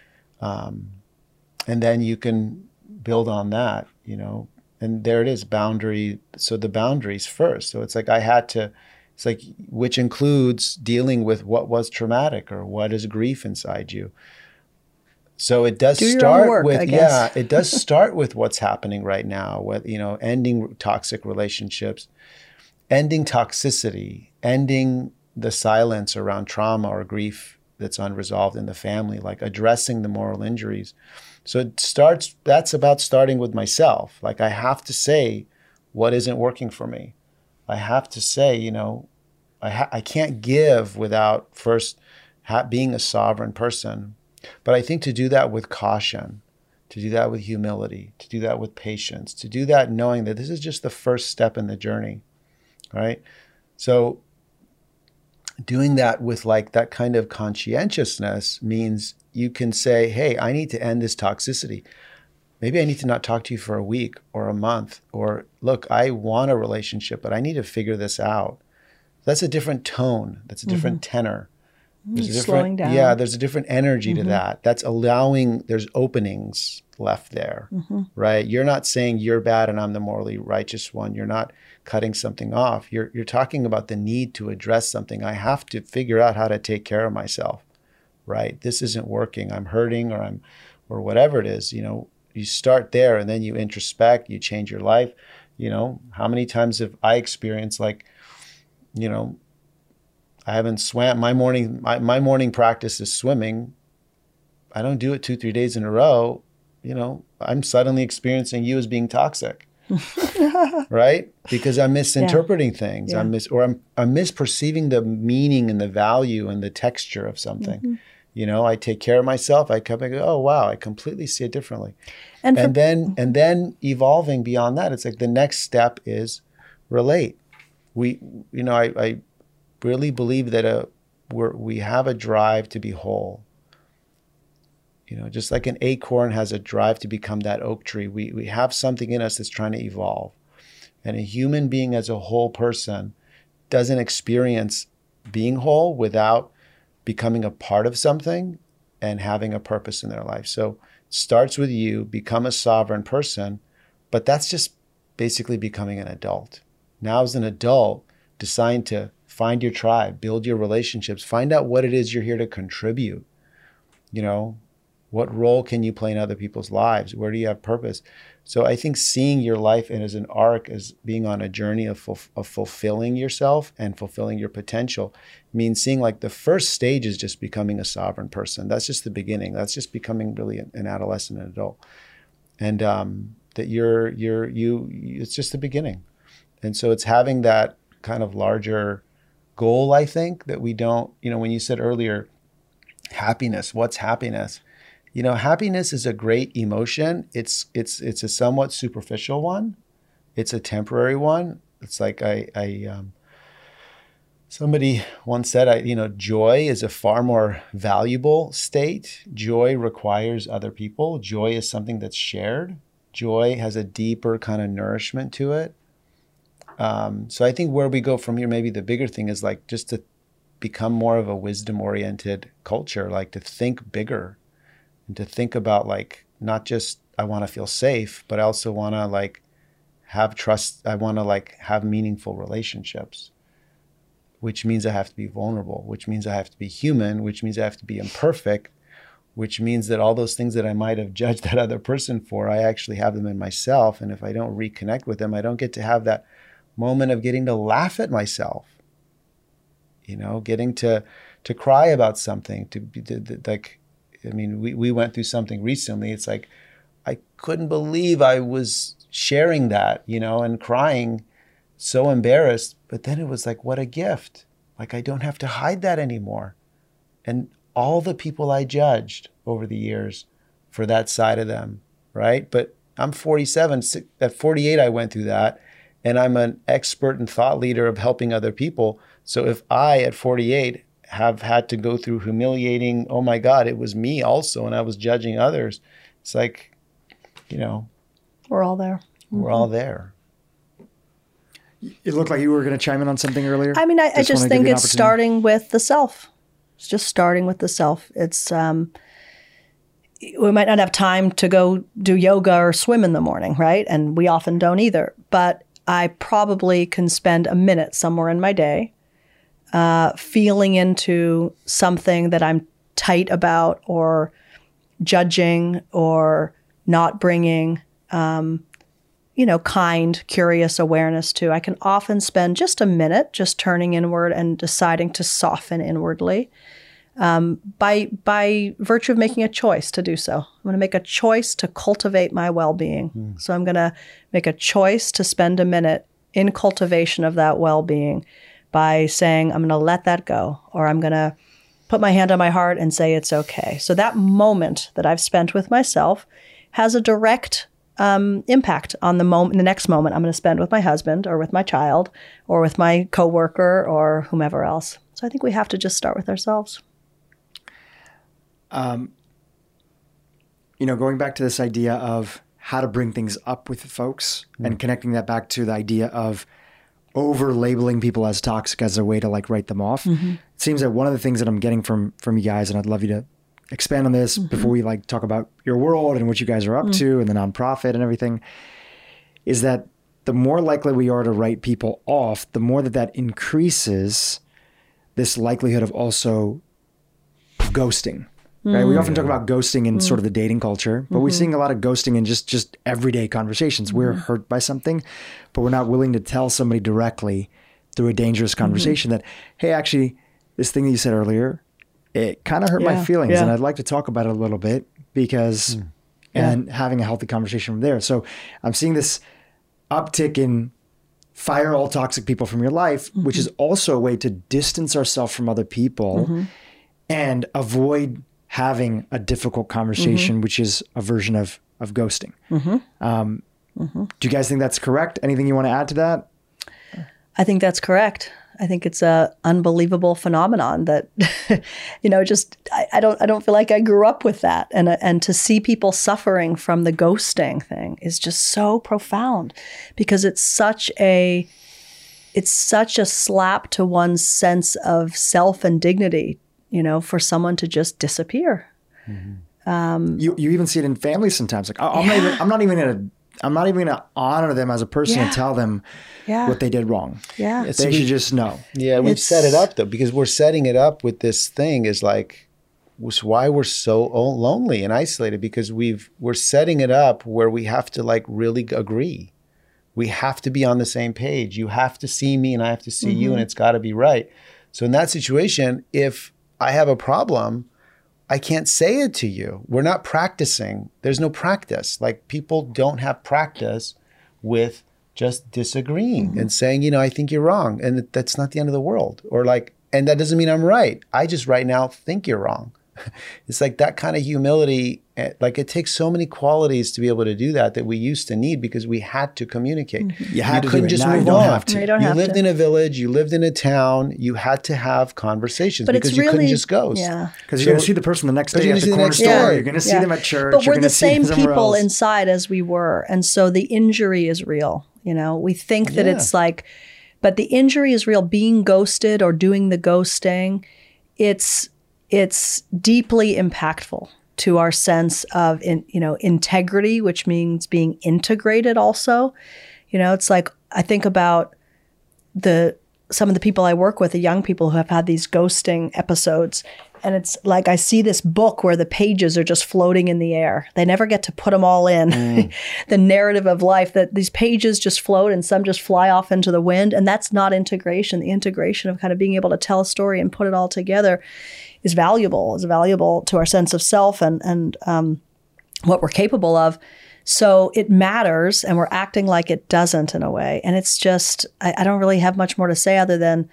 And then you can build on that, and there it is, boundary. So the boundaries first. So it's like it's like, which includes dealing with what was traumatic or what is grief inside you. So it does start work, with, I guess. it does start with what's happening right now, with, ending toxic relationships, ending toxicity, ending the silence around trauma or grief that's unresolved in the family, like addressing the moral injuries. So that's about starting with myself. Like I have to say what isn't working for me. I have to say, I can't give without first being a sovereign person. But I think to do that with caution, to do that with humility, to do that with patience, to do that knowing that this is just the first step in the journey, right? So doing that with like that kind of conscientiousness means you can say, hey, I need to end this toxicity. Maybe I need to not talk to you for a week or a month, or look, I want a relationship, but I need to figure this out. That's a different tone. That's a different tenor. There's a Slowing down. Yeah, there's a different energy to that. That's there's openings left there, right? You're not saying you're bad and I'm the morally righteous one. You're not cutting something off. You're talking about the need to address something. I have to figure out how to take care of myself, right? This isn't working. I'm hurting, or whatever it is. You start there and then you introspect. You change your life. How many times have I experienced like, I haven't swam. My morning practice is swimming. I don't do it 2-3 days in a row. I'm suddenly experiencing you as being toxic, right? Because I'm misinterpreting things. Yeah. I'm misperceiving the meaning and the value and the texture of something. I take care of myself. I come and go, oh wow, I completely see it differently. And then evolving beyond that, it's like the next step is relate. I really believe that we have a drive to be whole. Just like an acorn has a drive to become that oak tree, we have something in us that's trying to evolve. And a human being as a whole person doesn't experience being whole without becoming a part of something and having a purpose in their life. So it starts with you, become a sovereign person, but that's just basically becoming an adult. Now as an adult, decide to find your tribe, build your relationships, find out what it is you're here to contribute. What role can you play in other people's lives? Where do you have purpose? So I think seeing your life as an arc, as being on a journey of fulfilling yourself and fulfilling your potential, means seeing like the first stage is just becoming a sovereign person. That's just the beginning. That's just becoming really an adolescent and adult. And that it's just the beginning. And so it's having that kind of larger goal, I think, that we don't, when you said earlier, happiness, what's happiness? Happiness is a great emotion. It's a somewhat superficial one. It's a temporary one. It's like somebody once said, joy is a far more valuable state. Joy requires other people. Joy is something that's shared. Joy has a deeper kind of nourishment to it. So I think where we go from here, maybe the bigger thing is like just to become more of a wisdom-oriented culture, like to think bigger and to think about like, not just I want to feel safe, but I also want to like have trust. I want to like have meaningful relationships, which means I have to be vulnerable, which means I have to be human, which means I have to be imperfect, which means that all those things that I might have judged that other person for, I actually have them in myself. And if I don't reconnect with them, I don't get to have that moment of getting to laugh at myself, getting to cry about something, we went through something recently. It's like, I couldn't believe I was sharing that, and crying, so embarrassed. But then it was like, what a gift. Like, I don't have to hide that anymore. And all the people I judged over the years for that side of them, right? But I'm 47. At 48, I went through that. And I'm an expert and thought leader of helping other people. So if I, at 48, have had to go through humiliating, oh my God, it was me also, and I was judging others. It's like, we're all there. We're all there. It looked like you were going to chime in on something earlier. I mean, I just think it's starting with the self. It's just starting with the self. It's we might not have time to go do yoga or swim in the morning, right? And we often don't either. But I probably can spend a minute somewhere in my day feeling into something that I'm tight about or judging or not bringing, kind, curious awareness to. I can often spend just a minute just turning inward and deciding to soften inwardly by virtue of making a choice to do so. I'm going to make a choice to cultivate my well-being. So I'm going to make a choice to spend a minute in cultivation of that well-being by saying, I'm going to let that go, or I'm going to put my hand on my heart and say it's okay. So that moment that I've spent with myself has a direct impact on the next moment I'm going to spend with my husband or with my child or with my coworker or whomever else. So I think we have to just start with ourselves. Going back to this idea of how to bring things up with folks and connecting that back to the idea of over-labeling people as toxic as a way to write them off. It seems that one of the things that I'm getting from you guys, and I'd love you to expand on this before we talk about your world and what you guys are up to and the nonprofit and everything, is that the more likely we are to write people off, the more that increases this likelihood of also ghosting. Right? We often talk about ghosting in sort of the dating culture, but we're seeing a lot of ghosting in just everyday conversations. We're hurt by something, but we're not willing to tell somebody directly through a dangerous conversation that, hey, actually, this thing that you said earlier, it kind of hurt my feelings, and I'd like to talk about it a little bit because, and having a healthy conversation from there. So I'm seeing this uptick in fire all toxic people from your life, which is also a way to distance ourselves from other people and avoid having a difficult conversation, which is a version of ghosting. Do you guys think that's correct? Anything you want to add to that? I think that's correct. I think it's a unbelievable phenomenon that, I don't feel like I grew up with that. And to see people suffering from the ghosting thing is just so profound because it's such a slap to one's sense of self and dignity, for someone to just disappear. You even see it in families sometimes. I'm not even going to honor them as a person and tell them what they did wrong. Yeah. They should just know. Yeah, we've set it up though, because we're setting it up with this thing is why we're so lonely and isolated, because we're setting it up where we have to really agree. We have to be on the same page. You have to see me and I have to see you, and it's got to be right. So in that situation, if I have a problem, I can't say it to you. We're not practicing. There's no practice. People don't have practice with just disagreeing and saying, I think you're wrong. And that's not the end of the world. Or and that doesn't mean I'm right. I just right now think you're wrong. It's that kind of humility. It takes so many qualities to be able to do that we used to need because we had to communicate. You couldn't just move on. You lived in a village, you lived in a town, you had to have conversations because you couldn't just ghost. Yeah. Because you're going to see the person the next day at the corner store. You're going to see them at church. But we're the same people inside as we were. And so the injury is real. We think that it's but the injury is real. Being ghosted or doing the ghosting, it's deeply impactful to our sense of, integrity, which means being integrated also. It's I think about some of the people I work with, the young people who have had these ghosting episodes. And it's I see this book where the pages are just floating in the air. They never get to put them all in. The narrative of life, that these pages just float and some just fly off into the wind. And that's not integration. The integration of kind of being able to tell a story and put it all together is valuable to our sense of self and what we're capable of. So it matters, and we're acting like it doesn't in a way. And it's just, I don't really have much more to say other than,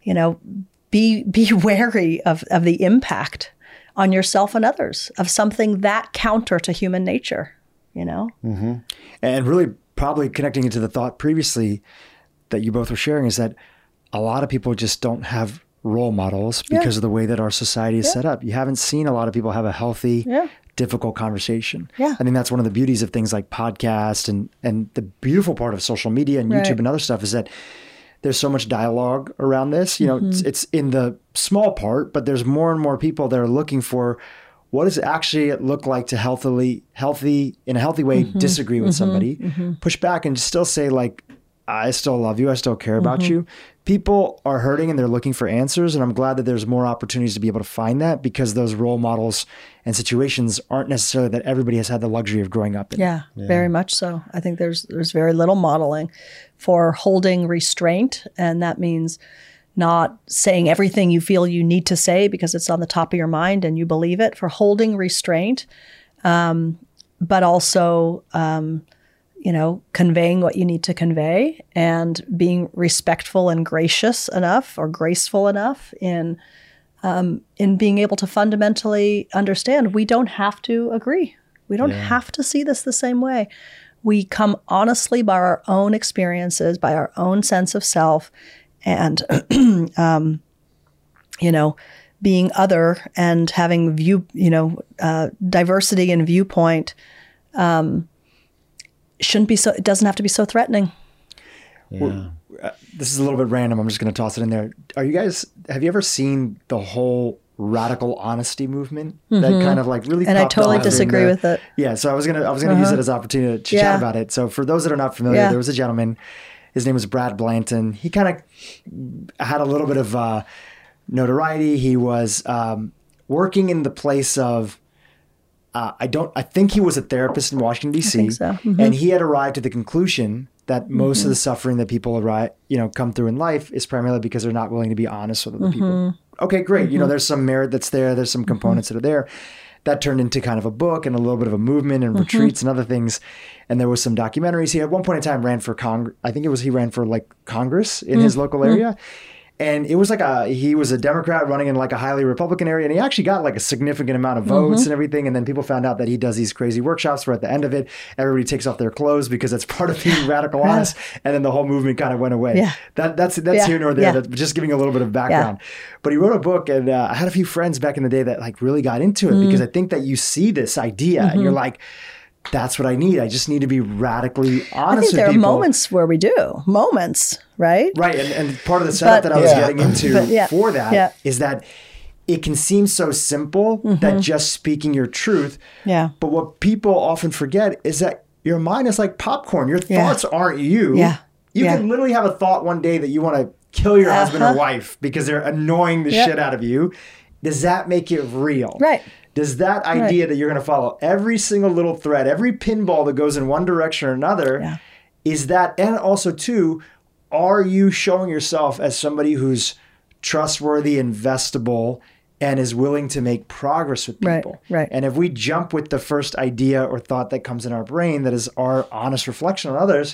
be wary of the impact on yourself and others of something that counter to human nature, And really probably connecting into the thought previously that you both were sharing is that a lot of people just don't have role models because of the way that our society is set up. You haven't seen a lot of people have a healthy, difficult conversation. Yeah. I think that's one of the beauties of things like podcasts and the beautiful part of social media and YouTube and other stuff is that there's so much dialogue around this. You know, it's in the small part, but there's more and more people that are looking for what does it actually look like to in a healthy way, disagree with somebody, push back and still say like, I still love you. I still care about you. People are hurting and they're looking for answers. And I'm glad that there's more opportunities to be able to find that because those role models and situations aren't necessarily that everybody has had the luxury of growing up in. Yeah, very much so. I think there's very little modeling for holding restraint. And that means not saying everything you feel you need to say because it's on the top of your mind and you believe it, for holding restraint, but also, conveying what you need to convey and being respectful and gracious enough or graceful enough in being able to fundamentally understand we don't have to agree. We don't have to see this the same way. We come honestly by our own experiences, by our own sense of self, and being other and having diversity and viewpoint. Shouldn't be so. It doesn't have to be so threatening. Yeah. This is a little bit random. I'm just going to toss it in there. Have you ever seen the whole radical honesty movement that kind of like really? And I totally disagree with it. Yeah. So I was gonna use it as an opportunity to chat about it. So for those that are not familiar, there was a gentleman. His name was Brad Blanton. He kind of had a little bit of notoriety. He was working in the place of. I think he was a therapist in Washington, D.C. I think so. And he had arrived at the conclusion that most of the suffering that people come through in life is primarily because they're not willing to be honest with other people. Okay, great. There's some merit that's there. There's some components that are there. That turned into kind of a book and a little bit of a movement and retreats and other things. And there was some documentaries. He at one point in time ran for Congress. I think he ran for like Congress in his local area. And it was like he was a Democrat running in like a highly Republican area. And he actually got like a significant amount of votes and everything. And then people found out that he does these crazy workshops where at the end of it, everybody takes off their clothes because it's part of being radical honest. And then the whole movement kind of went away. Yeah. That's here nor there. That's just giving a little bit of background. But he wrote a book and I had a few friends back in the day that like really got into it because I think that you see this idea and you're like, that's what I need. I just need to be radically honest with people. I think there are moments where we do. Moments, right? Right. And part of the setup that I was getting into for that is that it can seem so simple that just speaking your truth. Yeah. But what people often forget is that your mind is like popcorn. Your thoughts aren't you. Yeah. You can literally have a thought one day that you want to kill your husband or wife because they're annoying the shit out of you. Does that make it real? Right. Does that idea that you're going to follow every single little thread, every pinball that goes in one direction or another, is that, and also too, are you showing yourself as somebody who's trustworthy, investable, and is willing to make progress with people? Right. And if we jump with the first idea or thought that comes in our brain that is our honest reflection on others,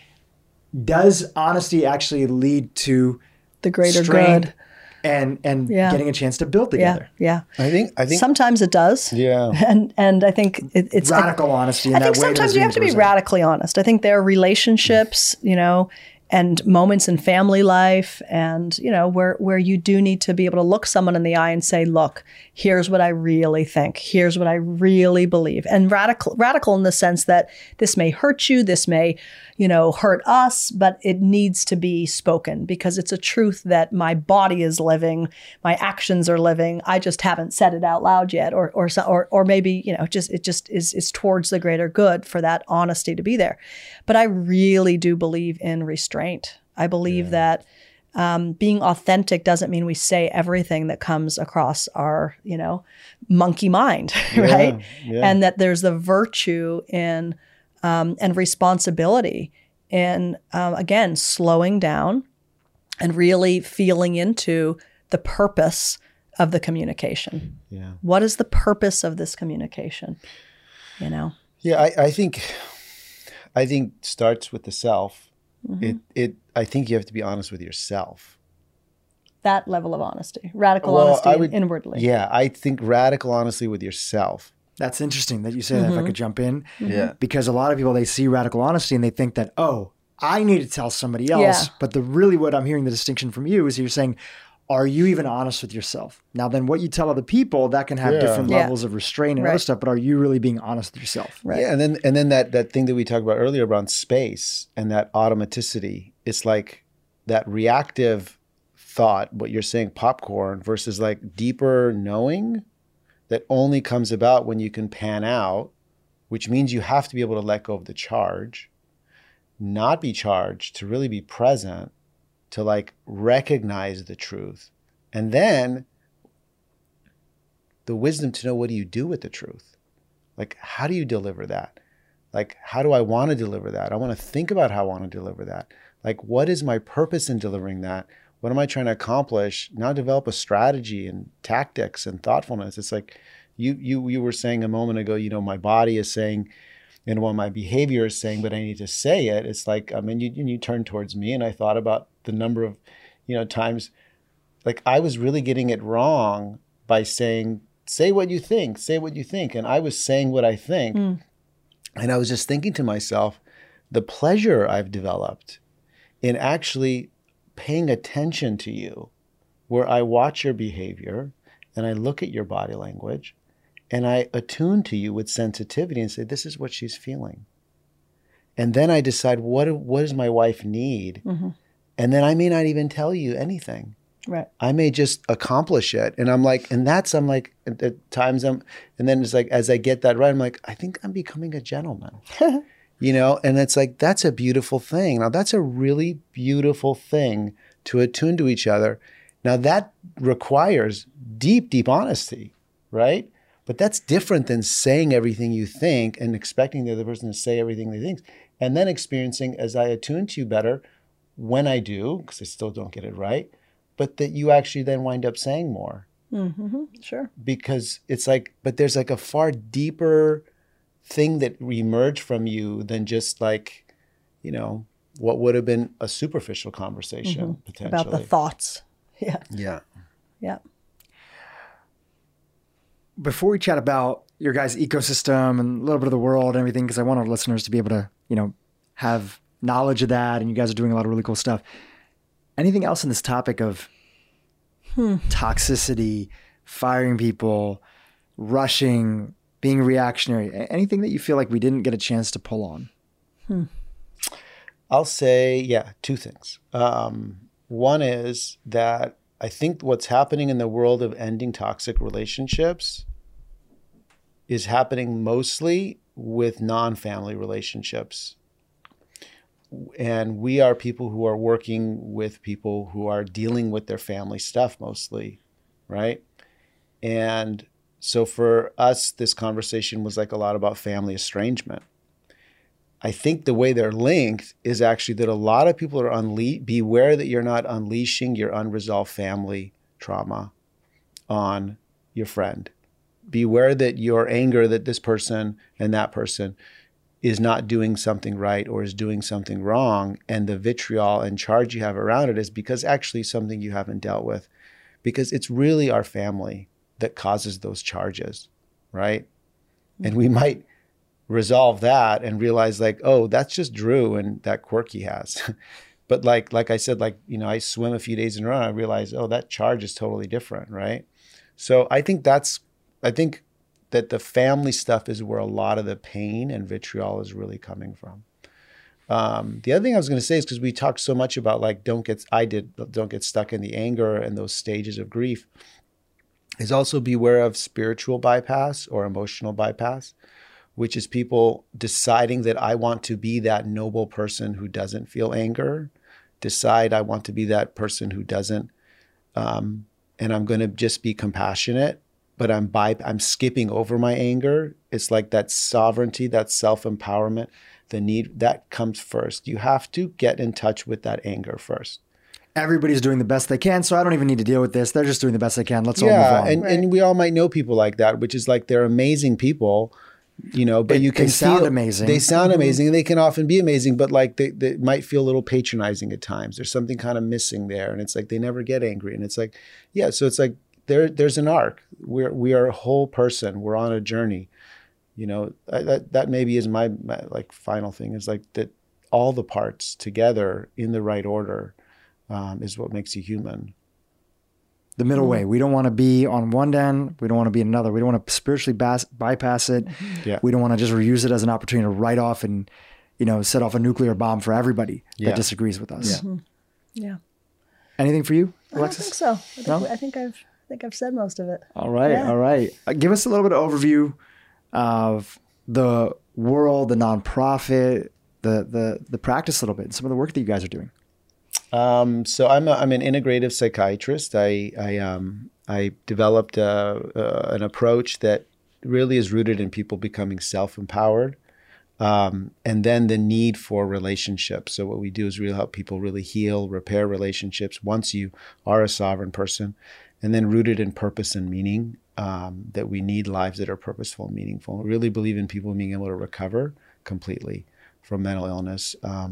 does honesty actually lead to the greater good? And getting a chance to build together. Yeah. I think sometimes it does. Yeah. And I think it's radical honesty. I think sometimes you have to be radically honest. I think there are relationships, and moments in family life and, where you do need to be able to look someone in the eye and say, look, here's what I really think. Here's what I really believe. And radical in the sense that this may hurt you. This may, hurt us, but it needs to be spoken because it's a truth that my body is living. My actions are living. I just haven't said it out loud yet. Or maybe, it just is towards the greater good for that honesty to be there. But I really do believe in restraint. I believe that being authentic doesn't mean we say everything that comes across our, monkey mind, right? Yeah. And that there's the virtue in and responsibility in, again, slowing down and really feeling into the purpose of the communication. Yeah. What is the purpose of this communication? Yeah, I think starts with the self. I think you have to be honest with yourself. That level of honesty, radical honesty inwardly. Yeah, I think radical honesty with yourself. That's interesting that you say that, if I could jump in. Yeah. Because a lot of people, they see radical honesty and they think that, I need to tell somebody else. Yeah. But what I'm hearing the distinction from you is you're saying, are you even honest with yourself? Now, then what you tell other people, that can have different levels of restraint and other stuff, but are you really being honest with yourself? Right. Yeah. And then that thing that we talked about earlier around space and that automaticity, it's like that reactive thought, what you're saying, popcorn, versus like deeper knowing that only comes about when you can pan out, which means you have to be able to let go of the charge, not be charged, to really be present, to like recognize the truth. And then the wisdom to know, what do you do with the truth? Like, how do you deliver that? Like, how do I want to deliver that? I want to think about how I want to deliver that. Like, what is my purpose in delivering that? What am I trying to accomplish? Now develop a strategy and tactics and thoughtfulness. It's like you were saying a moment ago, you know, my body is saying, and what my behavior is saying, but I need to say it. It's like, I mean, you turned towards me and I thought about the number of, you know, times, like I was really getting it wrong by saying, say what you think, say what you think. And I was saying what I think. And I was just thinking to myself, the pleasure I've developed in actually paying attention to you, where I watch your behavior and I look at your body language and I attune to you with sensitivity and say, this is what she's feeling. And then I decide, what does my wife need? And then I may not even tell you anything. Right. I may just accomplish it. And I'm like, at times and then it's like, as I get that right, I'm like, I think I'm becoming a gentleman, you know? And it's like, that's a beautiful thing. Now that's a really beautiful thing, to attune to each other. Now that requires deep, deep honesty, right? But that's different than saying everything you think and expecting the other person to say everything they think. And then experiencing, as I attune to you better, when I do, because I still don't get it right, but that you actually then wind up saying more. Sure. Because it's like, but there's like a far deeper thing that emerged from you than just like, you know, what would have been a superficial conversation potentially. About the thoughts. Yeah. Yeah. Yeah. Before we chat about your guys' ecosystem and a little bit of the world and everything, because I want our listeners to be able to, you know, have knowledge of that, and you guys are doing a lot of really cool stuff. Anything else in this topic of toxicity, firing people, rushing, being reactionary, anything that you feel like we didn't get a chance to pull on? I'll say, yeah, two things. One is that I think what's happening in the world of ending toxic relationships is happening mostly with non-family relationships. And we are people who are working with people who are dealing with their family stuff mostly, right? And so for us, this conversation was like a lot about family estrangement. I think the way they're linked is actually that a lot of people are beware that you're not unleashing your unresolved family trauma on your friend. Beware that your anger that this person and that person is not doing something right or is doing something wrong, and the vitriol and charge you have around it is because actually something you haven't dealt with, because it's really our family that causes those charges, right? And we might resolve that and realize like, oh, that's just Drew and that quirk he has. But like I said, like, you know, I swim a few days in a row and I realize, oh, that charge is totally different, right? So I think that the family stuff is where a lot of the pain and vitriol is really coming from. The other thing I was going to say is, because we talked so much about like don't get stuck in the anger and those stages of grief, is also beware of spiritual bypass or emotional bypass, which is people deciding that I want to be that noble person who doesn't feel anger, decide I want to be that person who doesn't, and I'm going to just be compassionate, but I'm skipping over my anger. It's like that sovereignty, that self-empowerment, the need, that comes first. You have to get in touch with that anger first. Everybody's doing the best they can, so I don't even need to deal with this. They're just doing the best they can. Let's all move on. And we all might know people like that, which is like they're amazing people, you know, but you can they sound amazing. They sound amazing, and they can often be amazing, but like they might feel a little patronizing at times. There's something kind of missing there, and it's like they never get angry. And it's like, yeah, so it's like there's an arc. We are a whole person. We're on a journey. You know, that maybe is my like final thing, is like that all the parts together in the right order is what makes you human. the middle way. We don't want to be on one end. We don't want to be another. We don't want to spiritually bypass it. Yeah. We don't want to just use it as an opportunity to write off and, set off a nuclear bomb for everybody that disagrees with us. Yeah. Anything for you, I don't Alexis? think so. I think I've said most of it. All right. Yeah. All right. Give us a little bit of overview of the world, the nonprofit, the practice a little bit, and some of the work that you guys are doing. So I'm an integrative psychiatrist. I developed an approach that really is rooted in people becoming self-empowered, and then the need for relationships. So what we do is really help people really heal, repair relationships once you are a sovereign person, and then rooted in purpose and meaning. That we need lives that are purposeful and meaningful. We really believe in people being able to recover completely from mental illness.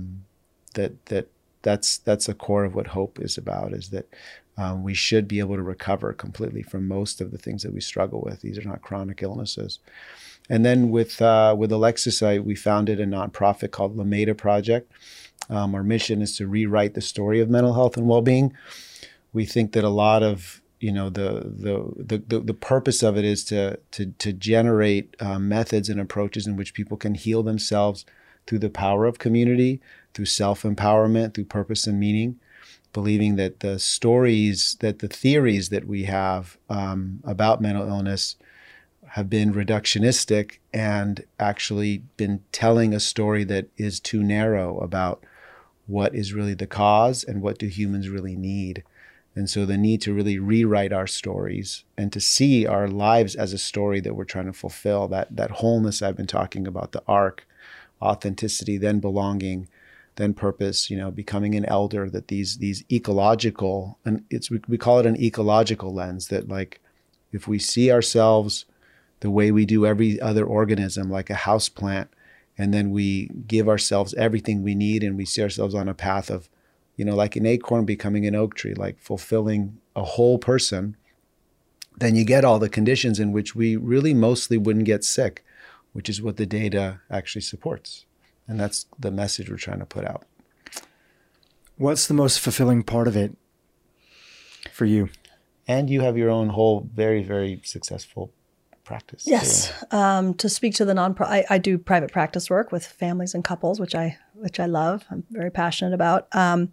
That's a core of what hope is about, is that we should be able to recover completely from most of the things that we struggle with. These are not chronic illnesses. And then with Alexis, we founded a nonprofit called Lameda Project. Our mission is to rewrite the story of mental health and well-being. We think that a lot of the purpose of it is to generate methods and approaches in which people can heal themselves through the power of community, through self-empowerment, through purpose and meaning, believing that the theories that we have about mental illness have been reductionistic and actually been telling a story that is too narrow about what is really the cause and what do humans really need. And so the need to really rewrite our stories and to see our lives as a story that we're trying to fulfill, that wholeness I've been talking about, the arc, authenticity, then belonging, then purpose, becoming an elder, that these ecological, and we call it an ecological lens, that like if we see ourselves the way we do every other organism, like a house plant, and then we give ourselves everything we need and we see ourselves on a path of, like an acorn becoming an oak tree, like fulfilling a whole person, then you get all the conditions in which we really mostly wouldn't get sick, which is what the data actually supports. And that's the message we're trying to put out. What's the most fulfilling part of it for you? And you have your own whole very, very successful practice. Yes. To speak to the nonprofit, I do private practice work with families and couples, which I love. I'm very passionate about.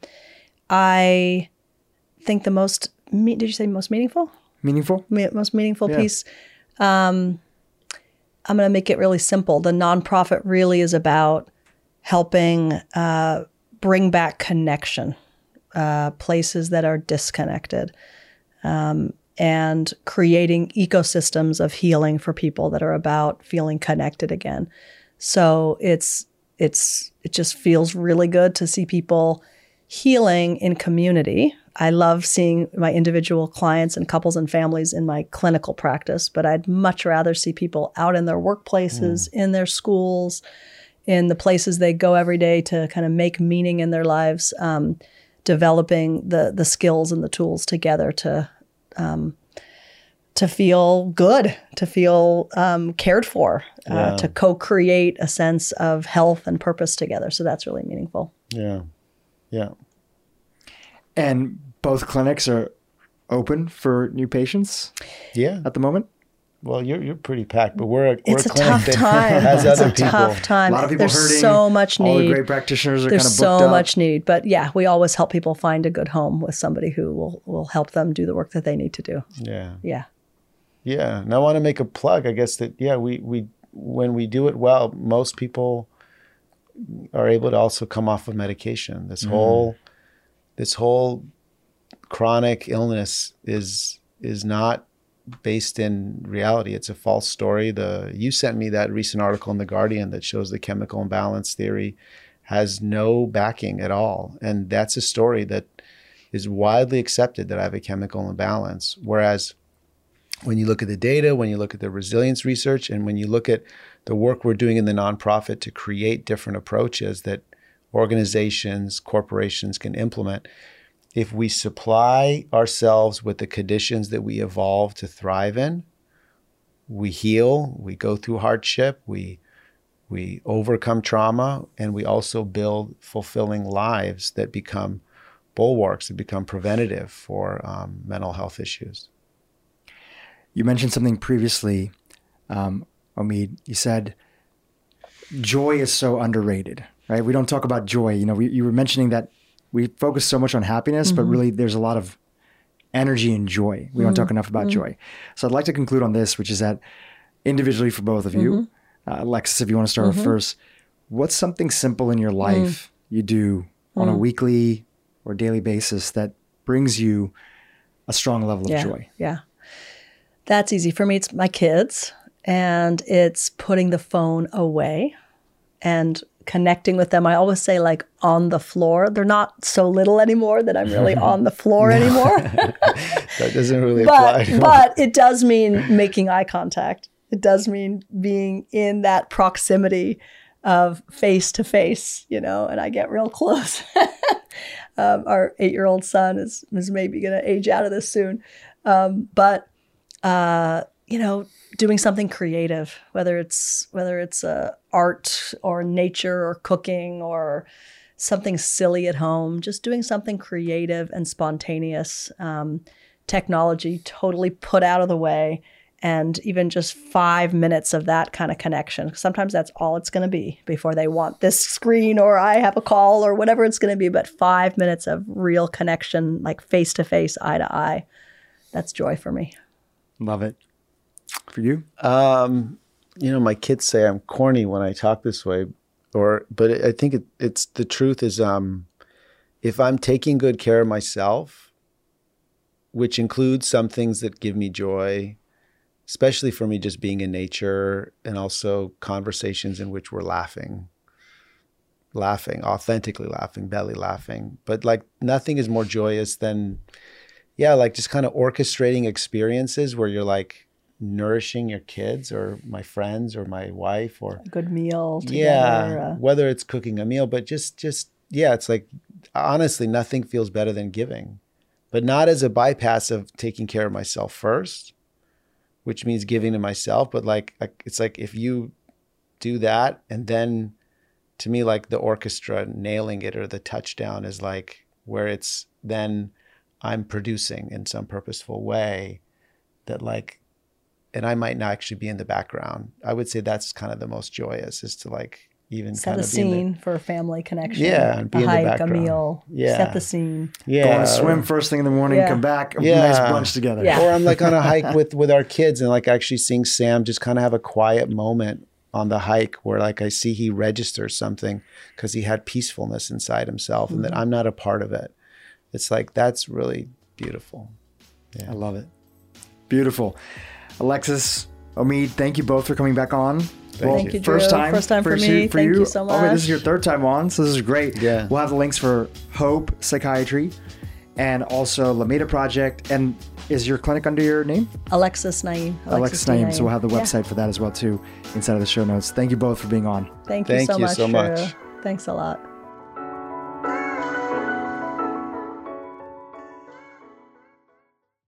I think the most, did you say most meaningful? Meaningful? Most meaningful piece. I'm going to make it really simple. The nonprofit really is about helping bring back connection, places that are disconnected, and creating ecosystems of healing for people that are about feeling connected again. So it just feels really good to see people healing in community. I love seeing my individual clients and couples and families in my clinical practice, but I'd much rather see people out in their workplaces, in their schools, in the places they go every day to kind of make meaning in their lives, developing the skills and the tools together to feel good, to feel cared for, to co-create a sense of health and purpose together. So that's really meaningful. Yeah. Yeah. And both clinics are open for new patients? Yeah. At the moment? Well, you're pretty packed, but we're a It's a clinic tough that time. has It's other a people. tough time. A lot of people There's hurting. so much need. All the great practitioners are kind of booked There's up. so much need. But yeah, we always help people find a good home with somebody who will help them do the work that they need to do. Yeah. Yeah. Yeah. And I want to make a plug, I guess, that, we when we do it well, most people are able to also come off of medication. This whole chronic illness is not based in reality. It's a false story. You sent me that recent article in The Guardian that shows the chemical imbalance theory has no backing at all. And that's a story that is widely accepted, that I have a chemical imbalance. Whereas when you look at the data, when you look at the resilience research, and when you look at the work we're doing in the nonprofit to create different approaches that organizations, corporations can implement, if we supply ourselves with the conditions that we evolve to thrive in, we heal, we go through hardship, we overcome trauma, and we also build fulfilling lives that become bulwarks to become preventative for mental health issues. You mentioned something previously, Omid. You said joy is so underrated, right? We don't talk about joy. You were mentioning that we focus so much on happiness, but really there's a lot of energy and joy. We don't talk enough about joy. So I'd like to conclude on this, which is that individually for both of you, Alexis, if you want to start off first, what's something simple in your life you do on a weekly or daily basis that brings you a strong level of joy? Yeah. That's easy. For me, it's my kids, and it's putting the phone away and connecting with them. I always say, like, on the floor. They're not so little anymore that I'm really on the floor anymore. That doesn't really apply. But it does mean making eye contact. It does mean being in that proximity of face to face, and I get real close. Our 8-year-old son is maybe going to age out of this soon. But doing something creative, whether it's art or nature or cooking or something silly at home, just doing something creative and spontaneous. Technology totally put out of the way, and even just 5 minutes of that kind of connection. Sometimes that's all it's going to be before they want this screen or I have a call or whatever it's going to be. But 5 minutes of real connection, like face to face, eye to eye, that's joy for me. Love it. For you? My kids say I'm corny when I talk this way, but I think it's the truth is, if I'm taking good care of myself, which includes some things that give me joy, especially for me just being in nature, and also conversations in which we're laughing, authentically laughing, belly laughing. But like nothing is more joyous than, like just kind of orchestrating experiences where you're like nourishing your kids or my friends or my wife, or a good meal together. Whether it's cooking a meal, but just it's like, honestly, nothing feels better than giving, but not as a bypass of taking care of myself first, which means giving to myself. But like it's like if you do that, and then to me, like the orchestra nailing it or the touchdown is like where it's then I'm producing in some purposeful way that like, and I might not actually be in the background. I would say that's kind of the most joyous, is to like even set kind a of scene for a family connection. And be a in hike, the background. A meal. Set the scene. Go on a swim first thing in the morning, come back, nice brunch together. Or I'm like on a hike with our kids, and like actually seeing Sam just kind of have a quiet moment on the hike where like I see he registers something because he had peacefulness inside himself, and that I'm not a part of it. It's like, that's really beautiful. I love it. Beautiful. Alexis, Omid, thank you both for coming back on. Thank you, Drew. First time for me. Thank you so much. This is your third time on, so this is great. Yeah. We'll have the links for Hope Psychiatry and also Lameda Project. And is your clinic under your name? Alexis Naim. Alexis Naim. So we'll have the website for that as well too inside of the show notes. Thank you both for being on. Thank you so much. Thank you so much. Drew. Thanks a lot.